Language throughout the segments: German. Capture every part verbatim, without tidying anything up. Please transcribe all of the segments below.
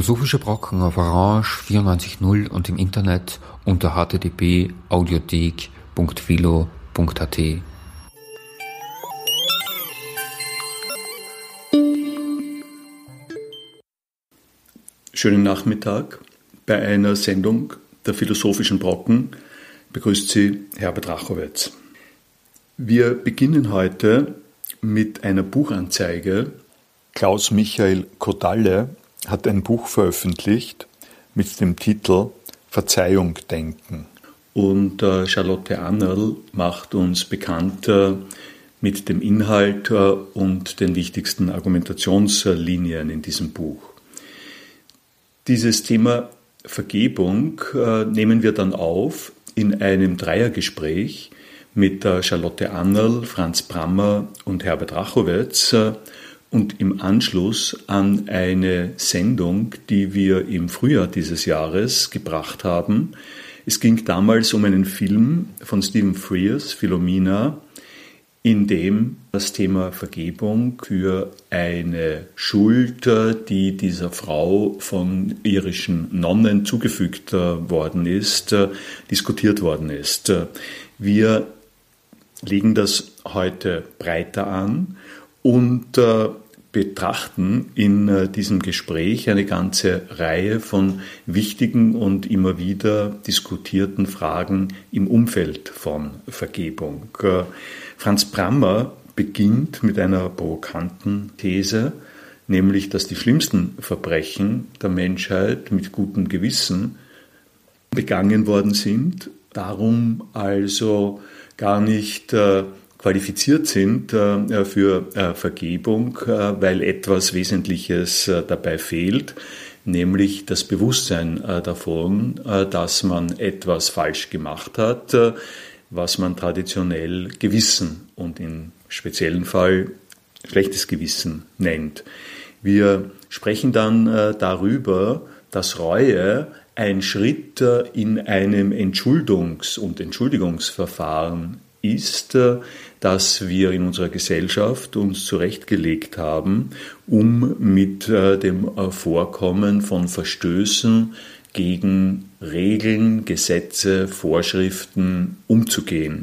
Philosophische Brocken auf Orange vierundneunzig Komma null und im Internet unter h t t p punkt audiothek punkt philo punkt a t. Schönen Nachmittag. Bei einer Sendung der Philosophischen Brocken begrüßt Sie Herbert Rachowitz. Wir beginnen heute mit einer Buchanzeige. Klaus Michael Kodalle hat ein Buch veröffentlicht mit dem Titel Verzeihung denken. Und äh, Charlotte Annerl macht uns bekannt äh, mit dem Inhalt äh, und den wichtigsten Argumentationslinien in diesem Buch. Dieses Thema Vergebung äh, nehmen wir dann auf in einem Dreiergespräch mit äh, Charlotte Annerl, Franz Brammer und Herbert Rachowitz äh, und im Anschluss an eine Sendung, die wir im Frühjahr dieses Jahres gebracht haben. Es ging damals um einen Film von Stephen Frears, Philomena, in dem das Thema Vergebung für eine Schuld, die dieser Frau von irischen Nonnen zugefügt worden ist, diskutiert worden ist. Wir legen das heute breiter an und äh, betrachten in äh, diesem Gespräch eine ganze Reihe von wichtigen und immer wieder diskutierten Fragen im Umfeld von Vergebung. Äh, Franz Brammer beginnt mit einer provokanten These, nämlich, dass die schlimmsten Verbrechen der Menschheit mit gutem Gewissen begangen worden sind, darum also gar nicht äh, qualifiziert sind äh, für äh, Vergebung, äh, weil etwas Wesentliches äh, dabei fehlt, nämlich das Bewusstsein äh, davon, äh, dass man etwas falsch gemacht hat, äh, was man traditionell Gewissen und im speziellen Fall schlechtes Gewissen nennt. Wir sprechen dann äh, darüber, dass Reue ein Schritt äh, in einem Entschuldungs- und Entschuldigungsverfahren ist, das wir in unserer Gesellschaft uns zurechtgelegt haben, um mit dem Vorkommen von Verstößen gegen Regeln, Gesetze, Vorschriften umzugehen.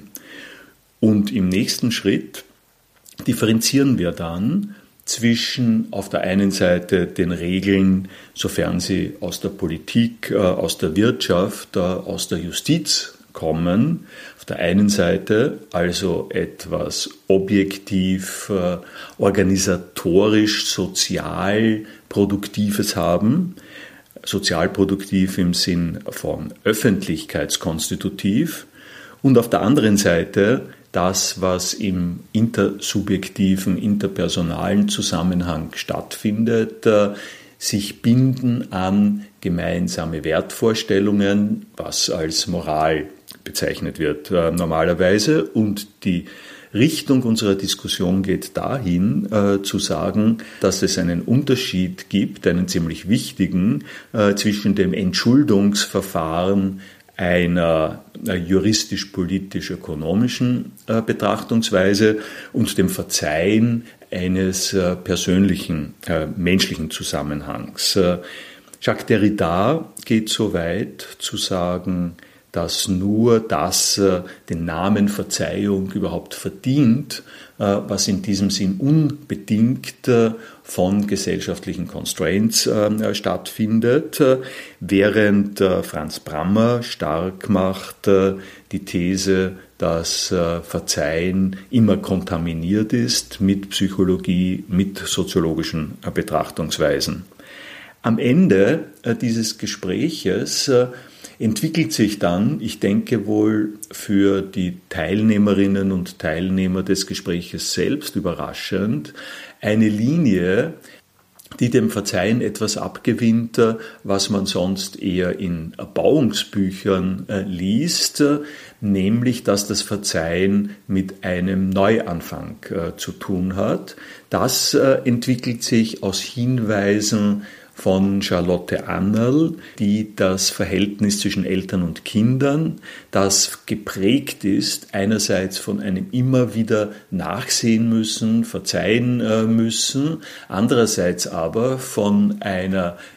Und im nächsten Schritt differenzieren wir dann zwischen auf der einen Seite den Regeln, sofern sie aus der Politik, aus der Wirtschaft, aus der Justiz kommen, auf der einen Seite also etwas objektiv, äh, organisatorisch, sozial Produktives haben, sozialproduktiv im Sinn von öffentlichkeitskonstitutiv, und auf der anderen Seite das, was im intersubjektiven, interpersonalen Zusammenhang stattfindet, äh, sich binden an gemeinsame Wertvorstellungen, was als Moral bezeichnet wird äh, normalerweise. Und die Richtung unserer Diskussion geht dahin, äh, zu sagen, dass es einen Unterschied gibt, einen ziemlich wichtigen, äh, zwischen dem Entschuldungsverfahren einer äh, juristisch-politisch-ökonomischen äh, Betrachtungsweise und dem Verzeihen eines äh, persönlichen, äh, menschlichen Zusammenhangs. Äh, Jacques Derrida geht so weit zu sagen, dass nur das äh, den Namen Verzeihung überhaupt verdient, äh, was in diesem Sinn unbedingt äh, von gesellschaftlichen Constraints äh, stattfindet, äh, während äh, Franz Brammer stark macht äh, die These, dass äh, Verzeihen immer kontaminiert ist mit Psychologie, mit soziologischen äh, Betrachtungsweisen. Am Ende äh, dieses Gespräches äh, entwickelt sich dann, ich denke wohl für die Teilnehmerinnen und Teilnehmer des Gespräches selbst überraschend, eine Linie, die dem Verzeihen etwas abgewinnt, was man sonst eher in Erbauungsbüchern liest, nämlich dass das Verzeihen mit einem Neuanfang zu tun hat. Das entwickelt sich aus Hinweisen von Charlotte Annerl, die das Verhältnis zwischen Eltern und Kindern, das geprägt ist einerseits von einem immer wieder nachsehen müssen, verzeihen müssen, andererseits aber von einer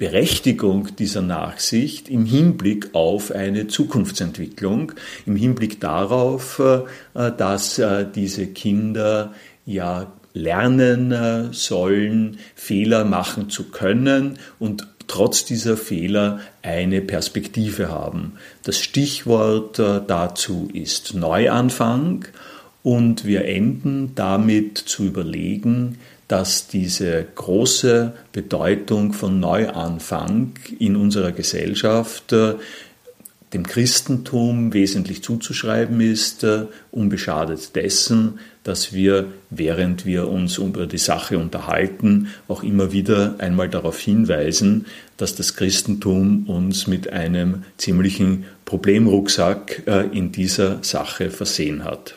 Berechtigung dieser Nachsicht im Hinblick auf eine Zukunftsentwicklung, im Hinblick darauf, dass diese Kinder ja lernen sollen, Fehler machen zu können und trotz dieser Fehler eine Perspektive haben. Das Stichwort dazu ist Neuanfang und wir enden damit zu überlegen, dass diese große Bedeutung von Neuanfang in unserer Gesellschaft dem Christentum wesentlich zuzuschreiben ist, unbeschadet dessen, dass wir, während wir uns über die Sache unterhalten, auch immer wieder einmal darauf hinweisen, dass das Christentum uns mit einem ziemlichen Problemrucksack in dieser Sache versehen hat.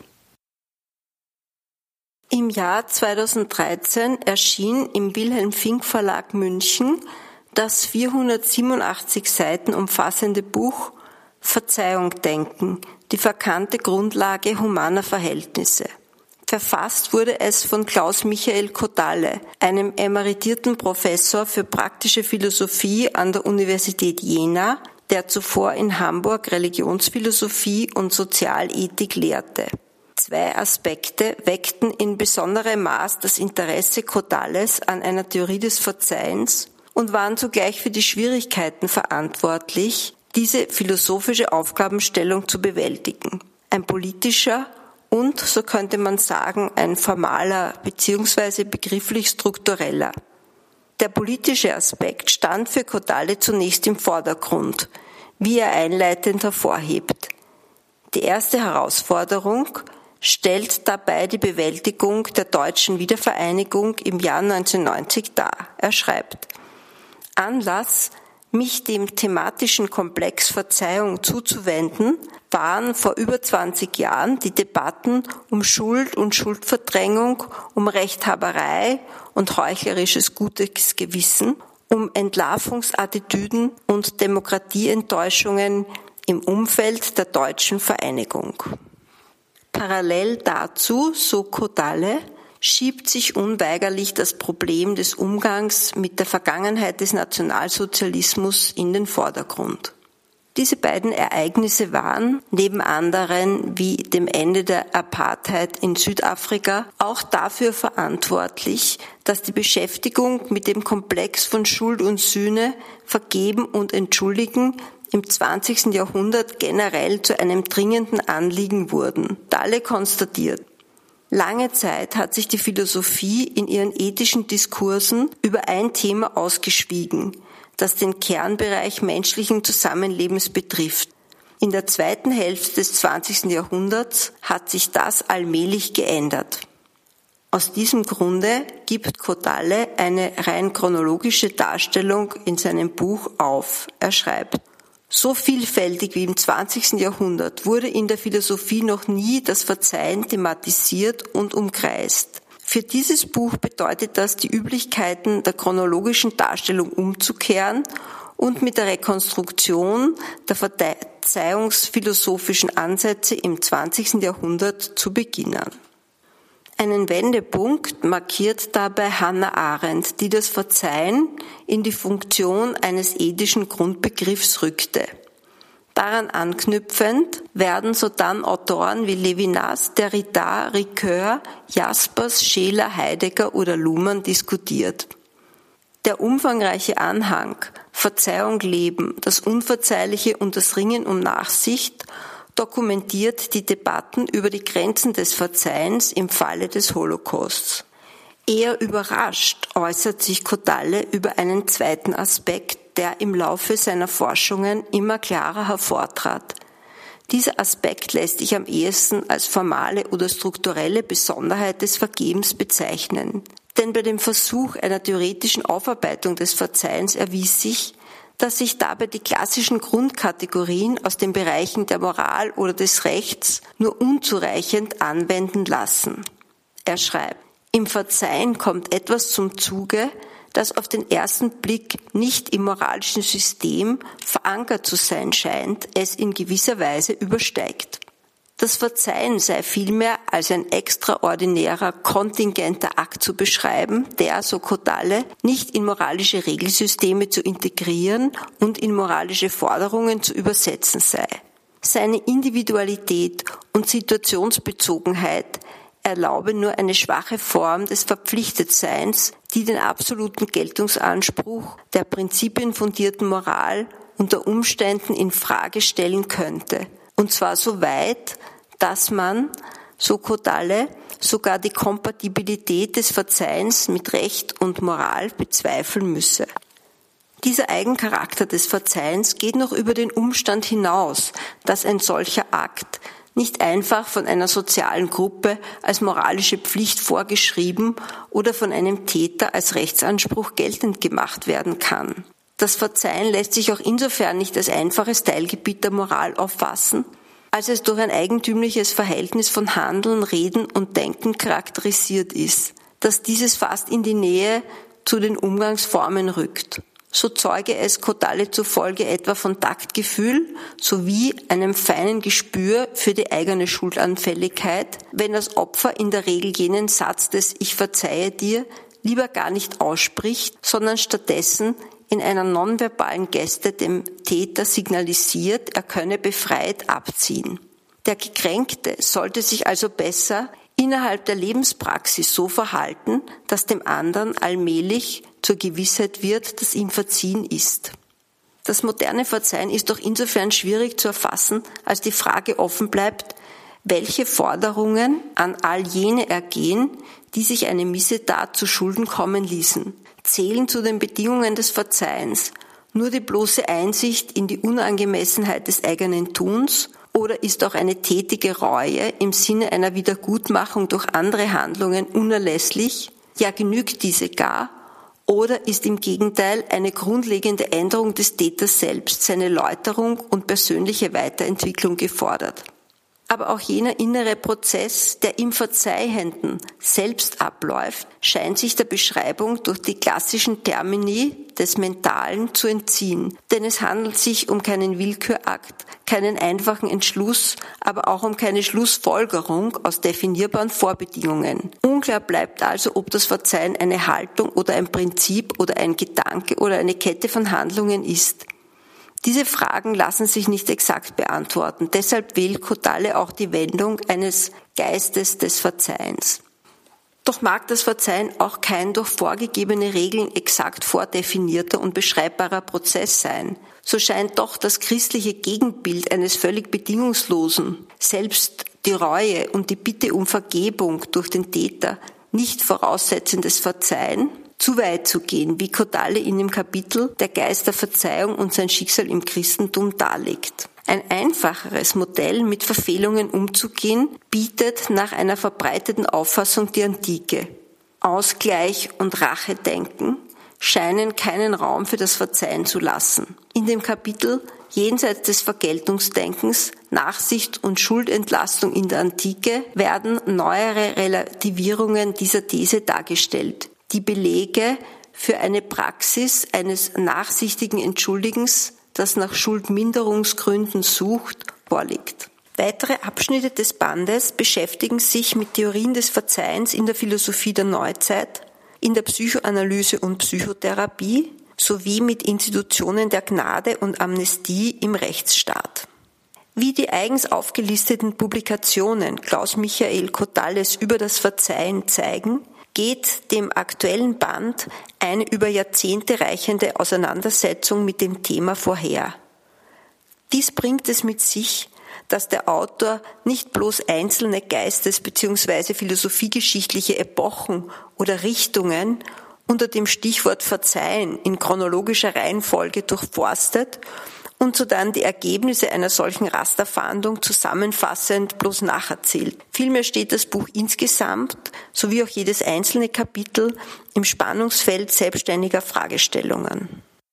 Im Jahr zweitausenddreizehn erschien im Wilhelm Fink Verlag München das vierhundertsiebenundachtzig Seiten umfassende Buch Verzeihung denken, die verkannte Grundlage humaner Verhältnisse. Verfasst wurde es von Klaus Michael Kodalle, einem emeritierten Professor für praktische Philosophie an der Universität Jena, der zuvor in Hamburg Religionsphilosophie und Sozialethik lehrte. Zwei Aspekte weckten in besonderem Maß das Interesse Kodalles an einer Theorie des Verzeihens und waren zugleich für die Schwierigkeiten verantwortlich, diese philosophische Aufgabenstellung zu bewältigen. Ein politischer und, so könnte man sagen, ein formaler bzw. begrifflich struktureller. Der politische Aspekt stand für Kodalle zunächst im Vordergrund, wie er einleitend hervorhebt. Die erste Herausforderung stellt dabei die Bewältigung der deutschen Wiedervereinigung im Jahr neunzehnhundertneunzig dar. Er schreibt: Anlass, mich dem thematischen Komplex Verzeihung zuzuwenden, waren vor über zwanzig Jahren die Debatten um Schuld und Schuldverdrängung, um Rechthaberei und heuchlerisches gutes Gewissen, um Entlarvungsattitüden und Demokratieenttäuschungen im Umfeld der deutschen Vereinigung. Parallel dazu, so Kodalle, schiebt sich unweigerlich das Problem des Umgangs mit der Vergangenheit des Nationalsozialismus in den Vordergrund. Diese beiden Ereignisse waren, neben anderen wie dem Ende der Apartheid in Südafrika, auch dafür verantwortlich, dass die Beschäftigung mit dem Komplex von Schuld und Sühne, Vergeben und Entschuldigen im zwanzigsten Jahrhundert generell zu einem dringenden Anliegen wurden. Dalle konstatiert: Lange Zeit hat sich die Philosophie in ihren ethischen Diskursen über ein Thema ausgeschwiegen, das den Kernbereich menschlichen Zusammenlebens betrifft. In der zweiten Hälfte des zwanzigsten Jahrhunderts hat sich das allmählich geändert. Aus diesem Grunde gibt Kodalle eine rein chronologische Darstellung in seinem Buch auf. Er schreibt: So vielfältig wie im zwanzigsten Jahrhundert wurde in der Philosophie noch nie das Verzeihen thematisiert und umkreist. Für dieses Buch bedeutet das, die Üblichkeiten der chronologischen Darstellung umzukehren und mit der Rekonstruktion der verzeihungsphilosophischen Ansätze im zwanzigsten Jahrhundert zu beginnen. Einen Wendepunkt markiert dabei Hannah Arendt, die das Verzeihen in die Funktion eines ethischen Grundbegriffs rückte. Daran anknüpfend werden sodann Autoren wie Levinas, Derrida, Ricoeur, Jaspers, Scheler, Heidegger oder Luhmann diskutiert. Der umfangreiche Anhang Verzeihung leben, das Unverzeihliche und das Ringen um Nachsicht dokumentiert die Debatten über die Grenzen des Verzeihens im Falle des Holocausts. Eher überrascht äußert sich Kodalle über einen zweiten Aspekt, der im Laufe seiner Forschungen immer klarer hervortrat. Dieser Aspekt lässt sich am ehesten als formale oder strukturelle Besonderheit des Vergebens bezeichnen. Denn bei dem Versuch einer theoretischen Aufarbeitung des Verzeihens erwies sich, dass sich dabei die klassischen Grundkategorien aus den Bereichen der Moral oder des Rechts nur unzureichend anwenden lassen. Er schreibt: Im Verzeihen kommt etwas zum Zuge, das auf den ersten Blick nicht im moralischen System verankert zu sein scheint, es in gewisser Weise übersteigt. Das Verzeihen sei vielmehr als ein extraordinärer, kontingenter Akt zu beschreiben, der, so Kodaly, nicht in moralische Regelsysteme zu integrieren und in moralische Forderungen zu übersetzen sei. Seine Individualität und Situationsbezogenheit erlaube nur eine schwache Form des Verpflichtetseins, die den absoluten Geltungsanspruch der prinzipienfundierten Moral unter Umständen in Frage stellen könnte. Und zwar so weit, dass man, so Kodaly, sogar die Kompatibilität des Verzeihens mit Recht und Moral bezweifeln müsse. Dieser Eigencharakter des Verzeihens geht noch über den Umstand hinaus, dass ein solcher Akt nicht einfach von einer sozialen Gruppe als moralische Pflicht vorgeschrieben oder von einem Täter als Rechtsanspruch geltend gemacht werden kann. Das Verzeihen lässt sich auch insofern nicht als einfaches Teilgebiet der Moral auffassen, als es durch ein eigentümliches Verhältnis von Handeln, Reden und Denken charakterisiert ist, dass dieses fast in die Nähe zu den Umgangsformen rückt. So zeuge es Kodaly zufolge etwa von Taktgefühl sowie einem feinen Gespür für die eigene Schuldanfälligkeit, wenn das Opfer in der Regel jenen Satz des »Ich verzeihe dir« lieber gar nicht ausspricht, sondern stattdessen in einer nonverbalen Geste dem Täter signalisiert, er könne befreit abziehen. Der Gekränkte sollte sich also besser innerhalb der Lebenspraxis so verhalten, dass dem anderen allmählich zur Gewissheit wird, dass ihm verziehen ist. Das moderne Verzeihen ist doch insofern schwierig zu erfassen, als die Frage offen bleibt, welche Forderungen an all jene ergehen, die sich eine Missetat zu Schulden kommen ließen, zählen zu den Bedingungen des Verzeihens nur die bloße Einsicht in die Unangemessenheit des eigenen Tuns oder ist auch eine tätige Reue im Sinne einer Wiedergutmachung durch andere Handlungen unerlässlich, ja genügt diese gar, oder ist im Gegenteil eine grundlegende Änderung des Täters selbst, seine Läuterung und persönliche Weiterentwicklung gefordert. Aber auch jener innere Prozess, der im Verzeihenden selbst abläuft, scheint sich der Beschreibung durch die klassischen Termini des Mentalen zu entziehen. Denn es handelt sich um keinen Willkürakt, keinen einfachen Entschluss, aber auch um keine Schlussfolgerung aus definierbaren Vorbedingungen. Unklar bleibt also, ob das Verzeihen eine Haltung oder ein Prinzip oder ein Gedanke oder eine Kette von Handlungen ist. Diese Fragen lassen sich nicht exakt beantworten. Deshalb wählt Kodaly auch die Wendung eines Geistes des Verzeihens. Doch mag das Verzeihen auch kein durch vorgegebene Regeln exakt vordefinierter und beschreibbarer Prozess sein. So scheint doch das christliche Gegenbild eines völlig bedingungslosen, selbst die Reue und die Bitte um Vergebung durch den Täter nicht voraussetzendes Verzeihen, zu weit zu gehen, wie Kodaly in dem Kapitel Der Geist der Verzeihung und sein Schicksal im Christentum darlegt. Ein einfacheres Modell, mit Verfehlungen umzugehen, bietet nach einer verbreiteten Auffassung die Antike. Ausgleich und Rachedenken scheinen keinen Raum für das Verzeihen zu lassen. In dem Kapitel Jenseits des Vergeltungsdenkens, Nachsicht und Schuldentlastung in der Antike werden neuere Relativierungen dieser These dargestellt. Die Belege für eine Praxis eines nachsichtigen Entschuldigens, das nach Schuldminderungsgründen sucht, vorliegt. Weitere Abschnitte des Bandes beschäftigen sich mit Theorien des Verzeihens in der Philosophie der Neuzeit, in der Psychoanalyse und Psychotherapie sowie mit Institutionen der Gnade und Amnestie im Rechtsstaat. Wie die eigens aufgelisteten Publikationen Klaus-Michael Kodalys über das Verzeihen zeigen, geht dem aktuellen Band eine über Jahrzehnte reichende Auseinandersetzung mit dem Thema vorher. Dies bringt es mit sich, dass der Autor nicht bloß einzelne geistes- bzw. philosophiegeschichtliche Epochen oder Richtungen unter dem Stichwort Verzeihen in chronologischer Reihenfolge durchforstet und sodann die Ergebnisse einer solchen Rasterfahndung zusammenfassend bloß nacherzählt. Vielmehr steht das Buch insgesamt, sowie auch jedes einzelne Kapitel, im Spannungsfeld selbstständiger Fragestellungen.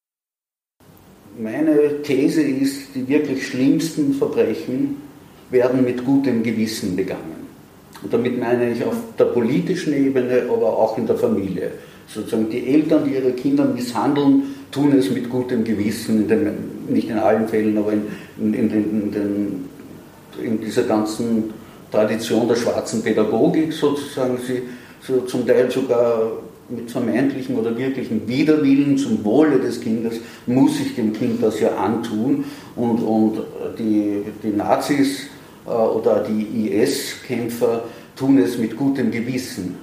Meine These ist, die wirklich schlimmsten Verbrechen werden mit gutem Gewissen begangen. Und damit meine ich auf der politischen Ebene, aber auch in der Familie. Sozusagen die Eltern, die ihre Kinder misshandeln, tun es mit gutem Gewissen, in den, nicht in allen Fällen, aber in, in, in, in, den, in dieser ganzen Tradition der schwarzen Pädagogik sozusagen, sie so zum Teil sogar mit vermeintlichen oder wirklichen Widerwillen zum Wohle des Kindes muss sich dem Kind das ja antun, und, und die, die Nazis äh, oder die I S-Kämpfer tun es mit gutem Gewissen.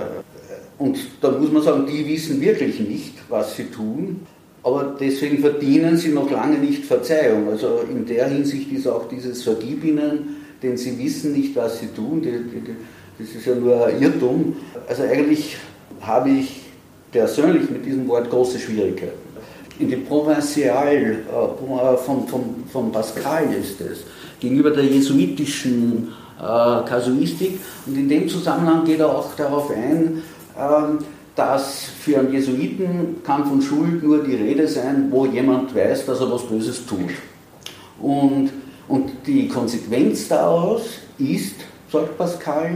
Äh, und da muss man sagen, die wissen wirklich nicht, was sie tun, aber deswegen verdienen sie noch lange nicht Verzeihung. Also in der Hinsicht ist auch dieses Vergib ihnen, denn sie wissen nicht, was sie tun, die, die, die, das ist ja nur ein Irrtum. Also eigentlich habe ich persönlich mit diesem Wort große Schwierigkeiten. In die Provincial äh, von, von, von Pascal ist es, gegenüber der jesuitischen äh, Kasuistik, und in dem Zusammenhang geht er auch darauf ein, äh, dass für einen Jesuiten kann von Schuld nur die Rede sein, wo jemand weiß, dass er was Böses tut. Und, und die Konsequenz daraus ist, sagt Pascal,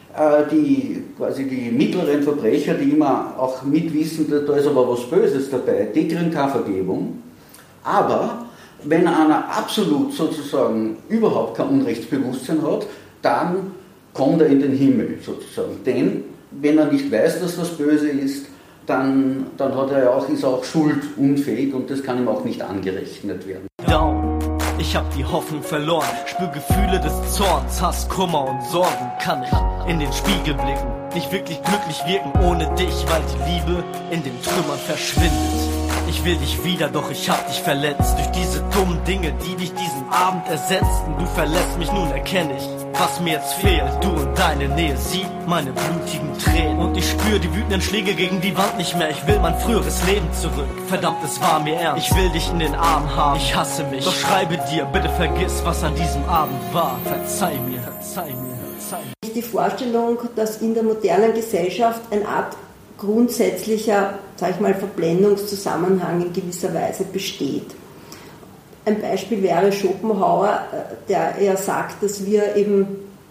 die, quasi die mittleren Verbrecher, die immer auch mitwissen, da ist aber was Böses dabei, die kriegen keine Vergebung. Aber wenn einer absolut sozusagen überhaupt kein Unrechtsbewusstsein hat, dann kommt er in den Himmel sozusagen. Denn wenn er nicht weiß, dass das böse ist, dann, dann hat er auch, ist er auch schuldunfähig, und das kann ihm auch nicht angerechnet werden. Down. Ich hab die Hoffnung verloren, spür Gefühle des Zorns, Hass, Kummer und Sorgen. Kann ich in den Spiegel blicken, nicht wirklich glücklich wirken ohne dich, weil die Liebe in den Trümmern verschwindet. Ich will dich wieder, doch ich hab dich verletzt durch diese dummen Dinge, die dich diesen Abend ersetzten. Du verlässt mich, nun erkenne ich, was mir jetzt fehlt. Du und deine Nähe, sieh meine blutigen Tränen. Und ich spür die wütenden Schläge gegen die Wand nicht mehr. Ich will mein früheres Leben zurück, verdammt, es war mir ernst. Ich will dich in den Arm haben, ich hasse mich, doch schreibe dir, bitte vergiss, was an diesem Abend war. Verzeih mir, verzeih mir, verzeih mir. Die Vorstellung, dass in der modernen Gesellschaft eine Art grundsätzlicher, sag ich mal, Verblendungszusammenhang in gewisser Weise besteht. Ein Beispiel wäre Schopenhauer, der ja sagt, dass wir eben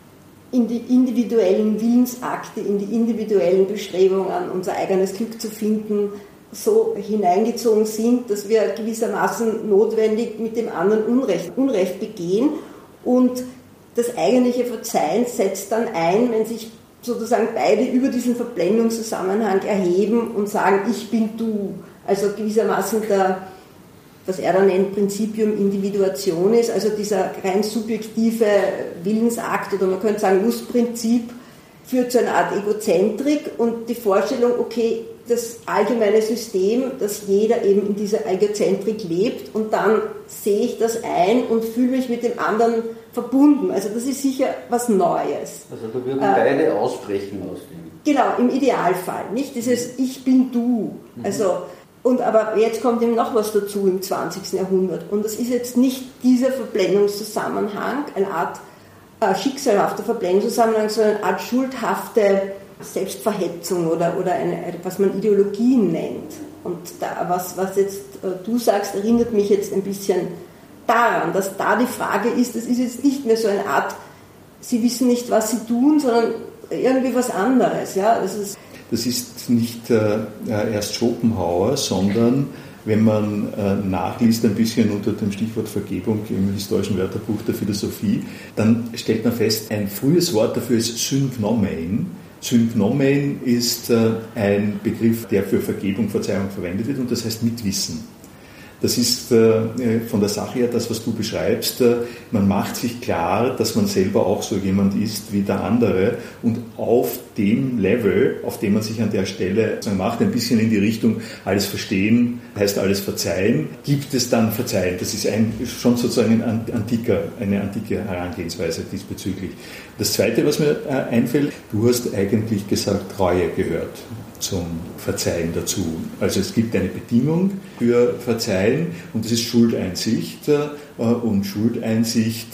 in die individuellen Willensakte, in die individuellen Bestrebungen, unser eigenes Glück zu finden, so hineingezogen sind, dass wir gewissermaßen notwendig mit dem anderen Unrecht, Unrecht begehen, und das eigentliche Verzeihen setzt dann ein, wenn sich sozusagen beide über diesen Verblendungszusammenhang erheben und sagen, ich bin du. Also gewissermaßen der, was er dann nennt, Principium Individuationis, also dieser rein subjektive Willensakt, oder man könnte sagen Lustprinzip, führt zu einer Art Egozentrik und die Vorstellung, okay, das allgemeine System, dass jeder eben in dieser Egozentrik lebt, und dann sehe ich das ein und fühle mich mit dem anderen verbunden. Also das ist sicher was Neues. Also da würden äh, beide ausbrechen aus dem. Genau, im Idealfall, nicht? Dieses Ich bin du. Mhm. Also, und aber jetzt kommt eben noch was dazu im zwanzigsten Jahrhundert, und das ist jetzt nicht dieser Verblendungszusammenhang, eine Art äh, schicksalhafter Verblendungszusammenhang, sondern eine Art schuldhafte Selbstverhetzung oder, oder eine, was man Ideologien nennt. Und da, was, was jetzt äh, du sagst, erinnert mich jetzt ein bisschen daran, dass da die Frage ist, das ist jetzt nicht mehr so eine Art, sie wissen nicht, was sie tun, sondern irgendwie was anderes. Ja? Das ist, das ist nicht äh, erst Schopenhauer, sondern wenn man äh, nachliest ein bisschen unter dem Stichwort Vergebung im historischen Wörterbuch der Philosophie, dann stellt man fest, ein frühes Wort dafür ist Synknomein. Synknomein ist äh, ein Begriff, der für Vergebung, Verzeihung verwendet wird, und das heißt Mitwissen. Das ist äh, von der Sache her das, was du beschreibst. Äh, man macht sich klar, dass man selber auch so jemand ist wie der andere, und auf dem Level, auf dem man sich an der Stelle so macht, ein bisschen in die Richtung alles verstehen, heißt alles verzeihen, gibt es dann Verzeihen. Das ist ein, schon sozusagen ein antiker, eine antike Herangehensweise diesbezüglich. Das Zweite, was mir äh, einfällt, du hast eigentlich gesagt, Reue gehört zum Verzeihen dazu. Also es gibt eine Bedingung für Verzeihen, und das ist Schuldeinsicht, und Schuldeinsicht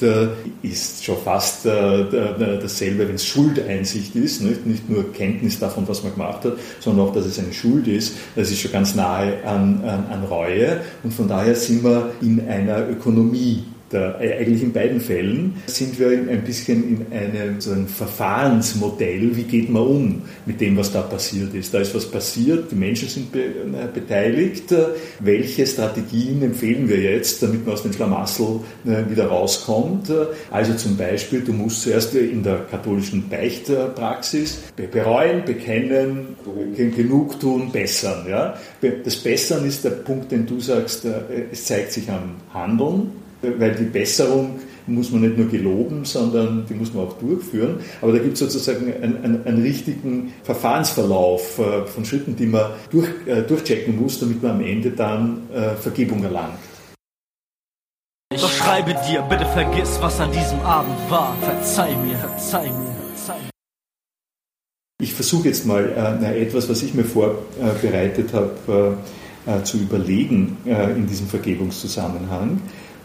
ist schon fast dasselbe, wenn es Schuldeinsicht ist, nicht nur Kenntnis davon, was man gemacht hat, sondern auch, dass es eine Schuld ist. Das ist schon ganz nahe an, an, an Reue, und von daher sind wir in einer Ökonomie Da, eigentlich in beiden Fällen sind wir ein bisschen in einem so ein Verfahrensmodell, wie geht man um mit dem, was da passiert ist. Da ist was passiert, die Menschen sind be- beteiligt. Welche Strategien empfehlen wir jetzt, damit man aus dem Schlamassel wieder rauskommt? Also zum Beispiel, du musst zuerst in der katholischen Beichtpraxis bereuen, bekennen, genugtun, bessern. Ja? Das Bessern ist der Punkt, den du sagst, es zeigt sich am Handeln. Weil die Besserung muss man nicht nur geloben, sondern die muss man auch durchführen. Aber da gibt es sozusagen einen, einen, einen richtigen Verfahrensverlauf äh, von Schritten, die man durch, äh, durchchecken muss, damit man am Ende dann äh, Vergebung erlangt. Doch schreibe dir, bitte vergiss, was an diesem Abend war. Verzeih mir, verzeih mir, verzeih mir. Ich versuche jetzt mal äh, etwas, was ich mir vorbereitet habe, äh, zu überlegen äh, in diesem Vergebungszusammenhang.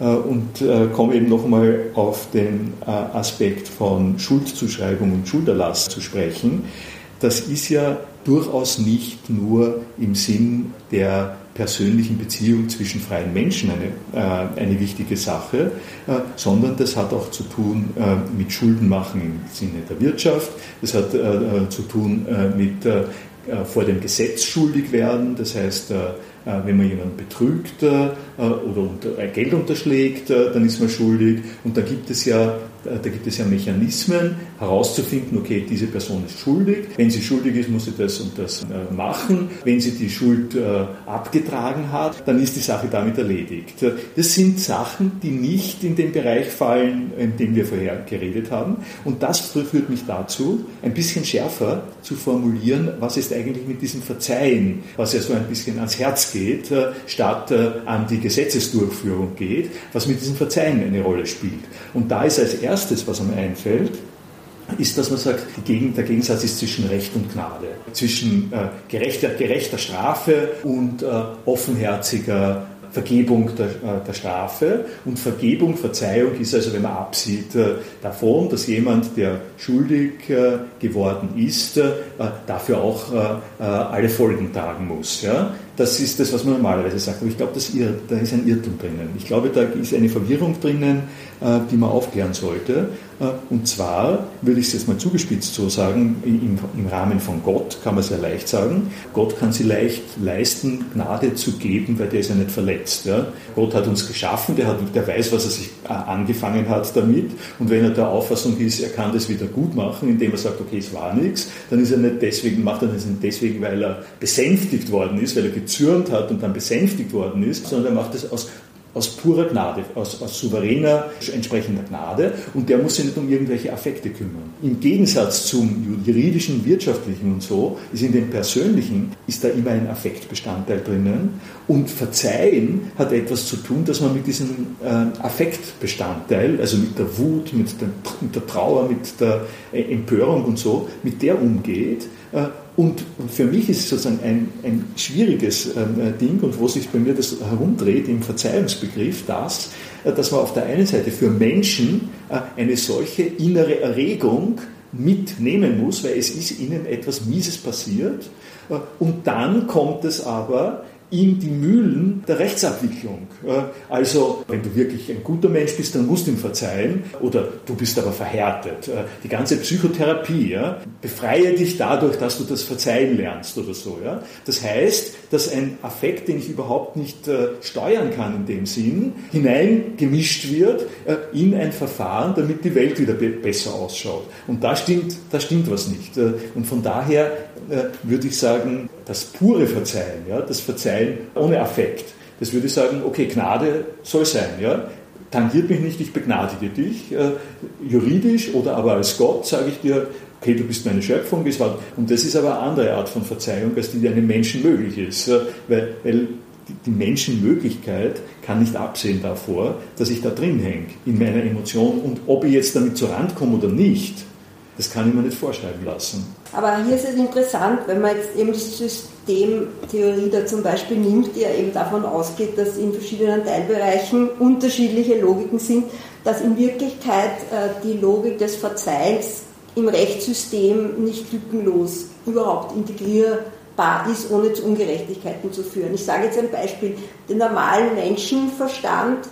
Und äh, komme eben noch einmal auf den äh, Aspekt von Schuldzuschreibung und Schulderlass zu sprechen. Das ist ja durchaus nicht nur im Sinn der persönlichen Beziehung zwischen freien Menschen eine, äh, eine wichtige Sache, äh, sondern das hat auch zu tun äh, mit Schuldenmachen im Sinne der Wirtschaft, das hat äh, zu tun äh, mit äh, vor dem Gesetz schuldig werden, das heißt, äh, wenn man jemanden betrügt äh, oder unter, äh, Geld unterschlägt, äh, dann ist man schuldig. Und da gibt es ja, äh, da gibt es ja Mechanismen, herauszufinden, okay, diese Person ist schuldig. Wenn sie schuldig ist, muss sie das und das äh, machen. Wenn sie die Schuld äh, abgetragen hat, dann ist die Sache damit erledigt. Das sind Sachen, die nicht in den Bereich fallen, in dem wir vorher geredet haben. Und das führt mich dazu, ein bisschen schärfer zu formulieren, was ist eigentlich mit diesem Verzeihen, was ja so ein bisschen ans Herz geht. Geht, statt äh, an die Gesetzesdurchführung geht, was mit diesem Verzeihen eine Rolle spielt. Und da ist als erstes, was einem einfällt, ist, dass man sagt, die Gegen, der Gegensatz ist zwischen Recht und Gnade, zwischen äh, gerechter, gerechter Strafe und äh, offenherziger Vergebung der, der Strafe. Und Vergebung, Verzeihung ist also, wenn man absieht äh, davon, dass jemand, der schuldig äh, geworden ist, äh, dafür auch äh, alle Folgen tragen muss. Ja? Das ist das, was man normalerweise sagt. Aber ich glaube, das irrt, da ist ein Irrtum drinnen. Ich glaube, da ist eine Verwirrung drinnen, äh, die man aufklären sollte. Äh, und zwar, würde ich es jetzt mal zugespitzt so sagen, im, im Rahmen von Gott kann man es ja leicht sagen. Gott kann sie leicht leisten, Gnade zu geben, weil der ist ja nicht verletzt. Ja? Gott hat uns geschaffen, der, hat, der weiß, was er sich äh, angefangen hat damit. Und wenn er der Auffassung ist, er kann das wieder gut machen, indem er sagt, okay, es war nichts, dann ist er nicht deswegen, macht er das nicht deswegen, weil er besänftigt worden ist, weil er gezürnt hat und dann besänftigt worden ist, sondern er macht es aus, aus purer Gnade, aus, aus souveräner, entsprechender Gnade, und der muss sich nicht um irgendwelche Affekte kümmern. Im Gegensatz zum juridischen, wirtschaftlichen und so, ist in dem Persönlichen, ist da immer ein Affektbestandteil drinnen, und Verzeihen hat etwas zu tun, dass man mit diesem äh, Affektbestandteil, also mit der Wut, mit der, mit der Trauer, mit der Empörung und so, mit der umgeht. Äh, Und für mich ist es sozusagen ein, ein schwieriges äh, Ding, und wo sich bei mir das herumdreht im Verzeihungsbegriff, das, äh, dass man auf der einen Seite für Menschen äh, eine solche innere Erregung mitnehmen muss, weil es ist ihnen etwas Mieses passiert, äh, und dann kommt es aber in die Mühlen der Rechtsabwicklung. Also, wenn du wirklich ein guter Mensch bist, dann musst du ihm verzeihen, oder du bist aber verhärtet. Die ganze Psychotherapie, ja, befreie dich dadurch, dass du das Verzeihen lernst oder so. Ja. Das heißt, dass ein Affekt, den ich überhaupt nicht äh, steuern kann in dem Sinn, hineingemischt wird äh, in ein Verfahren, damit die Welt wieder be- besser ausschaut. Und da stimmt, da stimmt was nicht. Äh, und von daher äh, würde ich sagen, das pure Verzeihen, ja, das Verzeihen ohne Affekt, das würde ich sagen, okay, Gnade soll sein, ja. Tangiert mich nicht, ich begnadige dich, äh, juridisch oder aber als Gott sage ich dir, okay, du bist meine Schöpfung, und das ist aber eine andere Art von Verzeihung, als die einem Menschen möglich ist, äh, weil, weil die Menschenmöglichkeit kann nicht absehen davor, dass ich da drin hänge, in meiner Emotion, und ob ich jetzt damit zur Rand komme oder nicht, das kann ich mir nicht vorschreiben lassen. Aber hier ist es interessant, wenn man jetzt eben die Systemtheorie da zum Beispiel nimmt, die ja eben davon ausgeht, dass in verschiedenen Teilbereichen unterschiedliche Logiken sind, dass in Wirklichkeit äh, die Logik des Verzeihens im Rechtssystem nicht lückenlos überhaupt integrierbar ist, ohne zu Ungerechtigkeiten zu führen. Ich sage jetzt ein Beispiel, den normalen Menschenverstand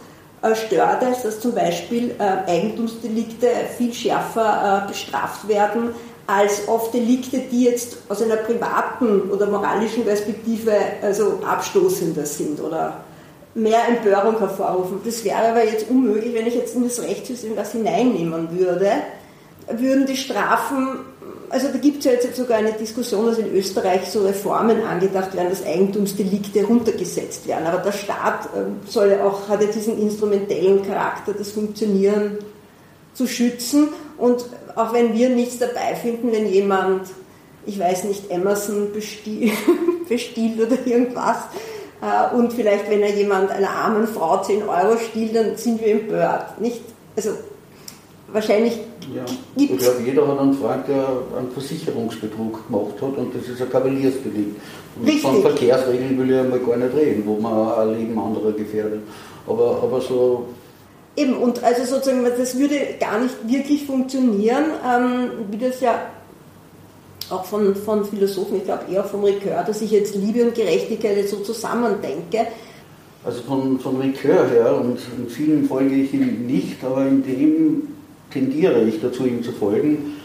stört es, dass zum Beispiel äh, Eigentumsdelikte viel schärfer äh, bestraft werden als oft Delikte, die jetzt aus einer privaten oder moralischen Perspektive also abstoßender sind oder mehr Empörung hervorrufen. Das wäre aber jetzt unmöglich, wenn ich jetzt in das Rechtssystem was hineinnehmen würde, würden die Strafen, also da gibt es ja jetzt sogar eine Diskussion, dass in Österreich so Reformen angedacht werden, dass Eigentumsdelikte runtergesetzt werden, aber der Staat soll ja auch, hat ja diesen instrumentellen Charakter, das Funktionieren zu schützen, und auch wenn wir nichts dabei finden, wenn jemand, ich weiß nicht, Amazon bestiehlt, bestiehlt oder irgendwas, und vielleicht, wenn er jemand einer armen Frau zehn Euro stiehlt, dann sind wir empört, nicht? Also wahrscheinlich ja, gibt ich glaube, jeder hat einen Freund, der einen Versicherungsbetrug gemacht hat, und das ist ein Kavaliersdelikt. Und von Verkehrsregeln will ich einmal gar nicht reden, wo man ein Leben anderer gefährdet. Aber, aber so... Eben, und also sozusagen, das würde gar nicht wirklich funktionieren, ähm, wie das ja auch von, von Philosophen, ich glaube eher vom Ricoeur, dass ich jetzt Liebe und Gerechtigkeit jetzt so zusammendenke. Also von, von Ricoeur her, und in vielen folge ich ihm nicht, aber in dem tendiere ich dazu, ihm zu folgen.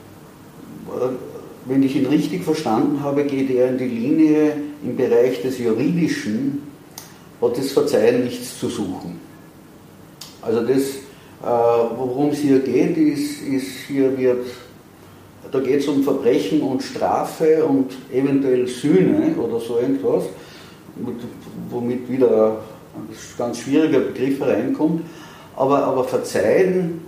Wenn ich ihn richtig verstanden habe, geht er in die Linie, im Bereich des Juridischen hat das Verzeihen nichts zu suchen. Also das, worum es hier geht, ist, ist hier wird, da geht es um Verbrechen und Strafe und eventuell Sühne oder so irgendwas, womit wieder ein ganz schwieriger Begriff hereinkommt. Aber, aber Verzeihen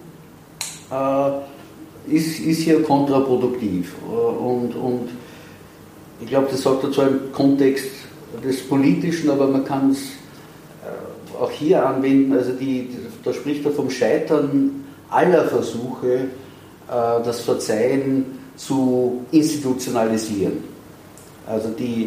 äh, ist, ist hier kontraproduktiv. Und, und ich glaube, das sagt er zwar im Kontext des Politischen, aber man kann es äh, auch hier anwenden. Also die, da spricht er vom Scheitern aller Versuche, äh, das Verzeihen zu institutionalisieren. Also die,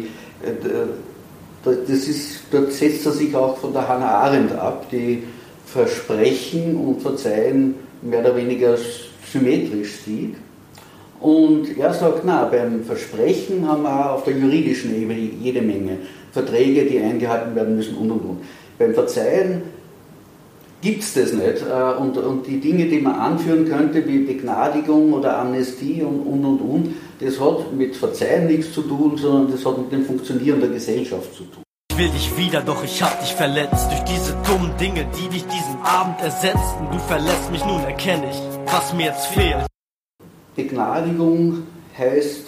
äh, das ist, dort setzt er sich auch von der Hannah Arendt ab, die Versprechen und Verzeihen mehr oder weniger symmetrisch sieht. Und er sagt, na, beim Versprechen haben wir auf der juridischen Ebene jede Menge Verträge, die eingehalten werden müssen und und und. Beim Verzeihen gibt es das nicht. Und, und die Dinge, die man anführen könnte, wie Begnadigung oder Amnestie und und und und, das hat mit Verzeihen nichts zu tun, sondern das hat mit dem Funktionieren der Gesellschaft zu tun. Ich will dich wieder, doch ich hab dich verletzt durch diese dummen Dinge, die dich diesen Abend ersetzten. Du verlässt mich, nun erkenne ich, was mir jetzt fehlt. Begnadigung heißt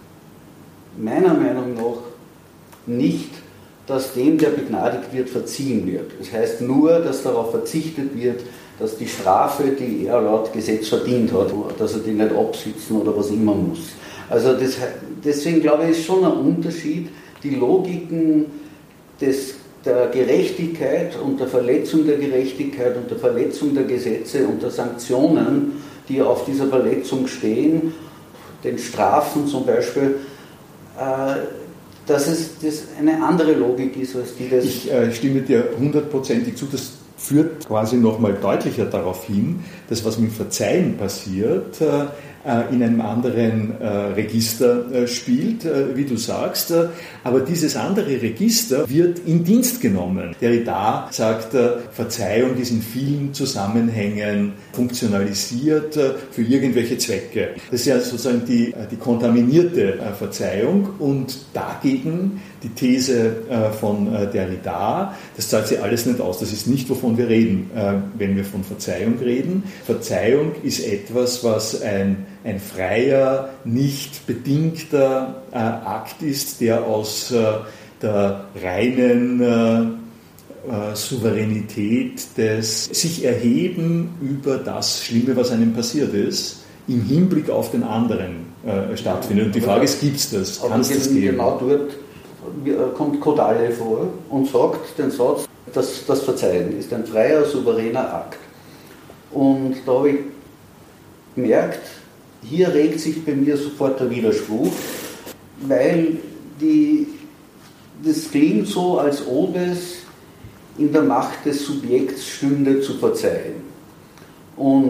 meiner Meinung nach nicht, dass dem, der begnadigt wird, verziehen wird. Das heißt nur, dass darauf verzichtet wird, dass die Strafe, die er laut Gesetz verdient hat, dass er die nicht absitzen oder was immer muss. Also das, deswegen glaube ich, ist schon ein Unterschied, die Logiken des, der Gerechtigkeit und der Verletzung der Gerechtigkeit und der Verletzung der Gesetze und der Sanktionen, die auf dieser Verletzung stehen, den Strafen zum Beispiel, äh, dass es das eine andere Logik ist, als die das... Ich äh, stimme dir hundertprozentig zu, das führt quasi nochmal deutlicher darauf hin, dass was mit Verzeihen passiert, äh, in einem anderen äh, Register äh, spielt, äh, wie du sagst. Äh, aber dieses andere Register wird in Dienst genommen. Derrida sagt, äh, Verzeihung ist in vielen Zusammenhängen funktionalisiert äh, für irgendwelche Zwecke. Das ist ja sozusagen die, äh, die kontaminierte äh, Verzeihung, und dagegen die These äh, von äh, Derrida, das zahlt sich alles nicht aus. Das ist nicht, wovon wir reden, äh, wenn wir von Verzeihung reden. Verzeihung ist etwas, was ein ein freier, nicht bedingter äh, Akt ist, der aus äh, der reinen äh, äh, Souveränität des sich erheben über das Schlimme, was einem passiert ist, im Hinblick auf den anderen äh, stattfindet. Und die Frage ist, gibt es das? Kann es das geben? Genau dort kommt Kodale vor und sagt den Satz, dass das Verzeihen ist ein freier, souveräner Akt. Und da habe ich gemerkt, hier regt sich bei mir sofort der Widerspruch, weil die, das klingt so, als ob es in der Macht des Subjekts stünde, zu verzeihen. Und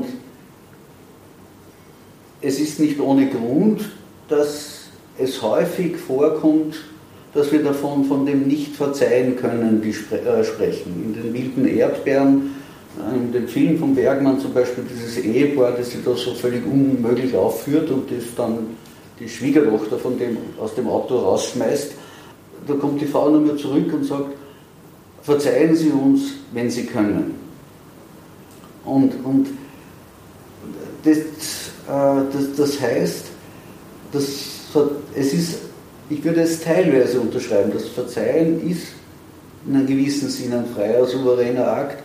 es ist nicht ohne Grund, dass es häufig vorkommt, dass wir davon von dem Nicht-Verzeihen können die spre- äh, sprechen. In den wilden Erdbeeren in dem Film von Bergman zum Beispiel dieses Ehepaar, das sich da so völlig unmöglich aufführt und das dann die Schwiegertochter von dem, aus dem Auto rausschmeißt. Da kommt die Frau nochmal zurück und sagt, verzeihen Sie uns, wenn Sie können. Und, und das, äh, das, das heißt, dass es ist, ich würde es teilweise unterschreiben, das Verzeihen ist in einem gewissen Sinn ein freier, souveräner Akt,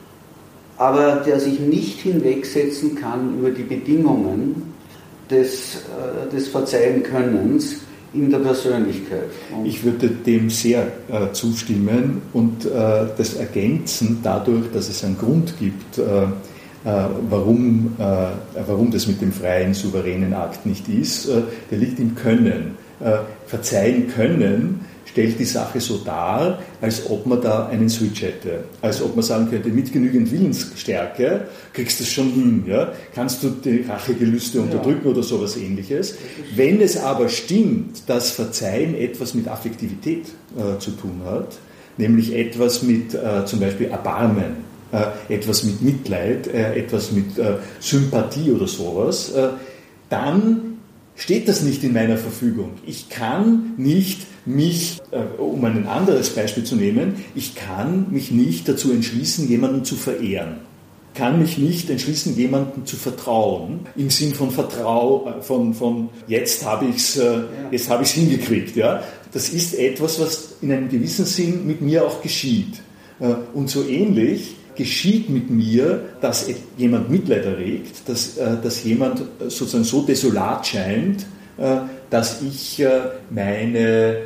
aber der sich nicht hinwegsetzen kann über die Bedingungen des, äh, des Verzeihen-Könnens in der Persönlichkeit. Und ich würde dem sehr äh, zustimmen und äh, das ergänzen dadurch, dass es einen Grund gibt, äh, äh, warum, äh, warum das mit dem freien, souveränen Akt nicht ist. Äh, der liegt im Können. Äh, verzeihen können stellt die Sache so dar, als ob man da einen Switch hätte. Als ob man sagen könnte, mit genügend Willensstärke kriegst du es schon hin. Ja? Kannst du die Rachegelüste unterdrücken ja. oder sowas Ähnliches. Wenn es aber stimmt, dass Verzeihen etwas mit Affektivität äh, zu tun hat, nämlich etwas mit äh, zum Beispiel Erbarmen, äh, etwas mit Mitleid, äh, etwas mit äh, Sympathie oder sowas, äh, dann steht das nicht in meiner Verfügung. Ich kann nicht mich, um ein anderes Beispiel zu nehmen, ich kann mich nicht dazu entschließen, jemanden zu verehren. Kann mich nicht entschließen, jemandem zu vertrauen, im Sinn von Vertrau, von, von jetzt habe ich es jetzt habe ich es hingekriegt. Ja? Das ist etwas, was in einem gewissen Sinn mit mir auch geschieht. Und so ähnlich geschieht mit mir, dass jemand Mitleid erregt, dass, dass jemand sozusagen so desolat scheint, dass ich meine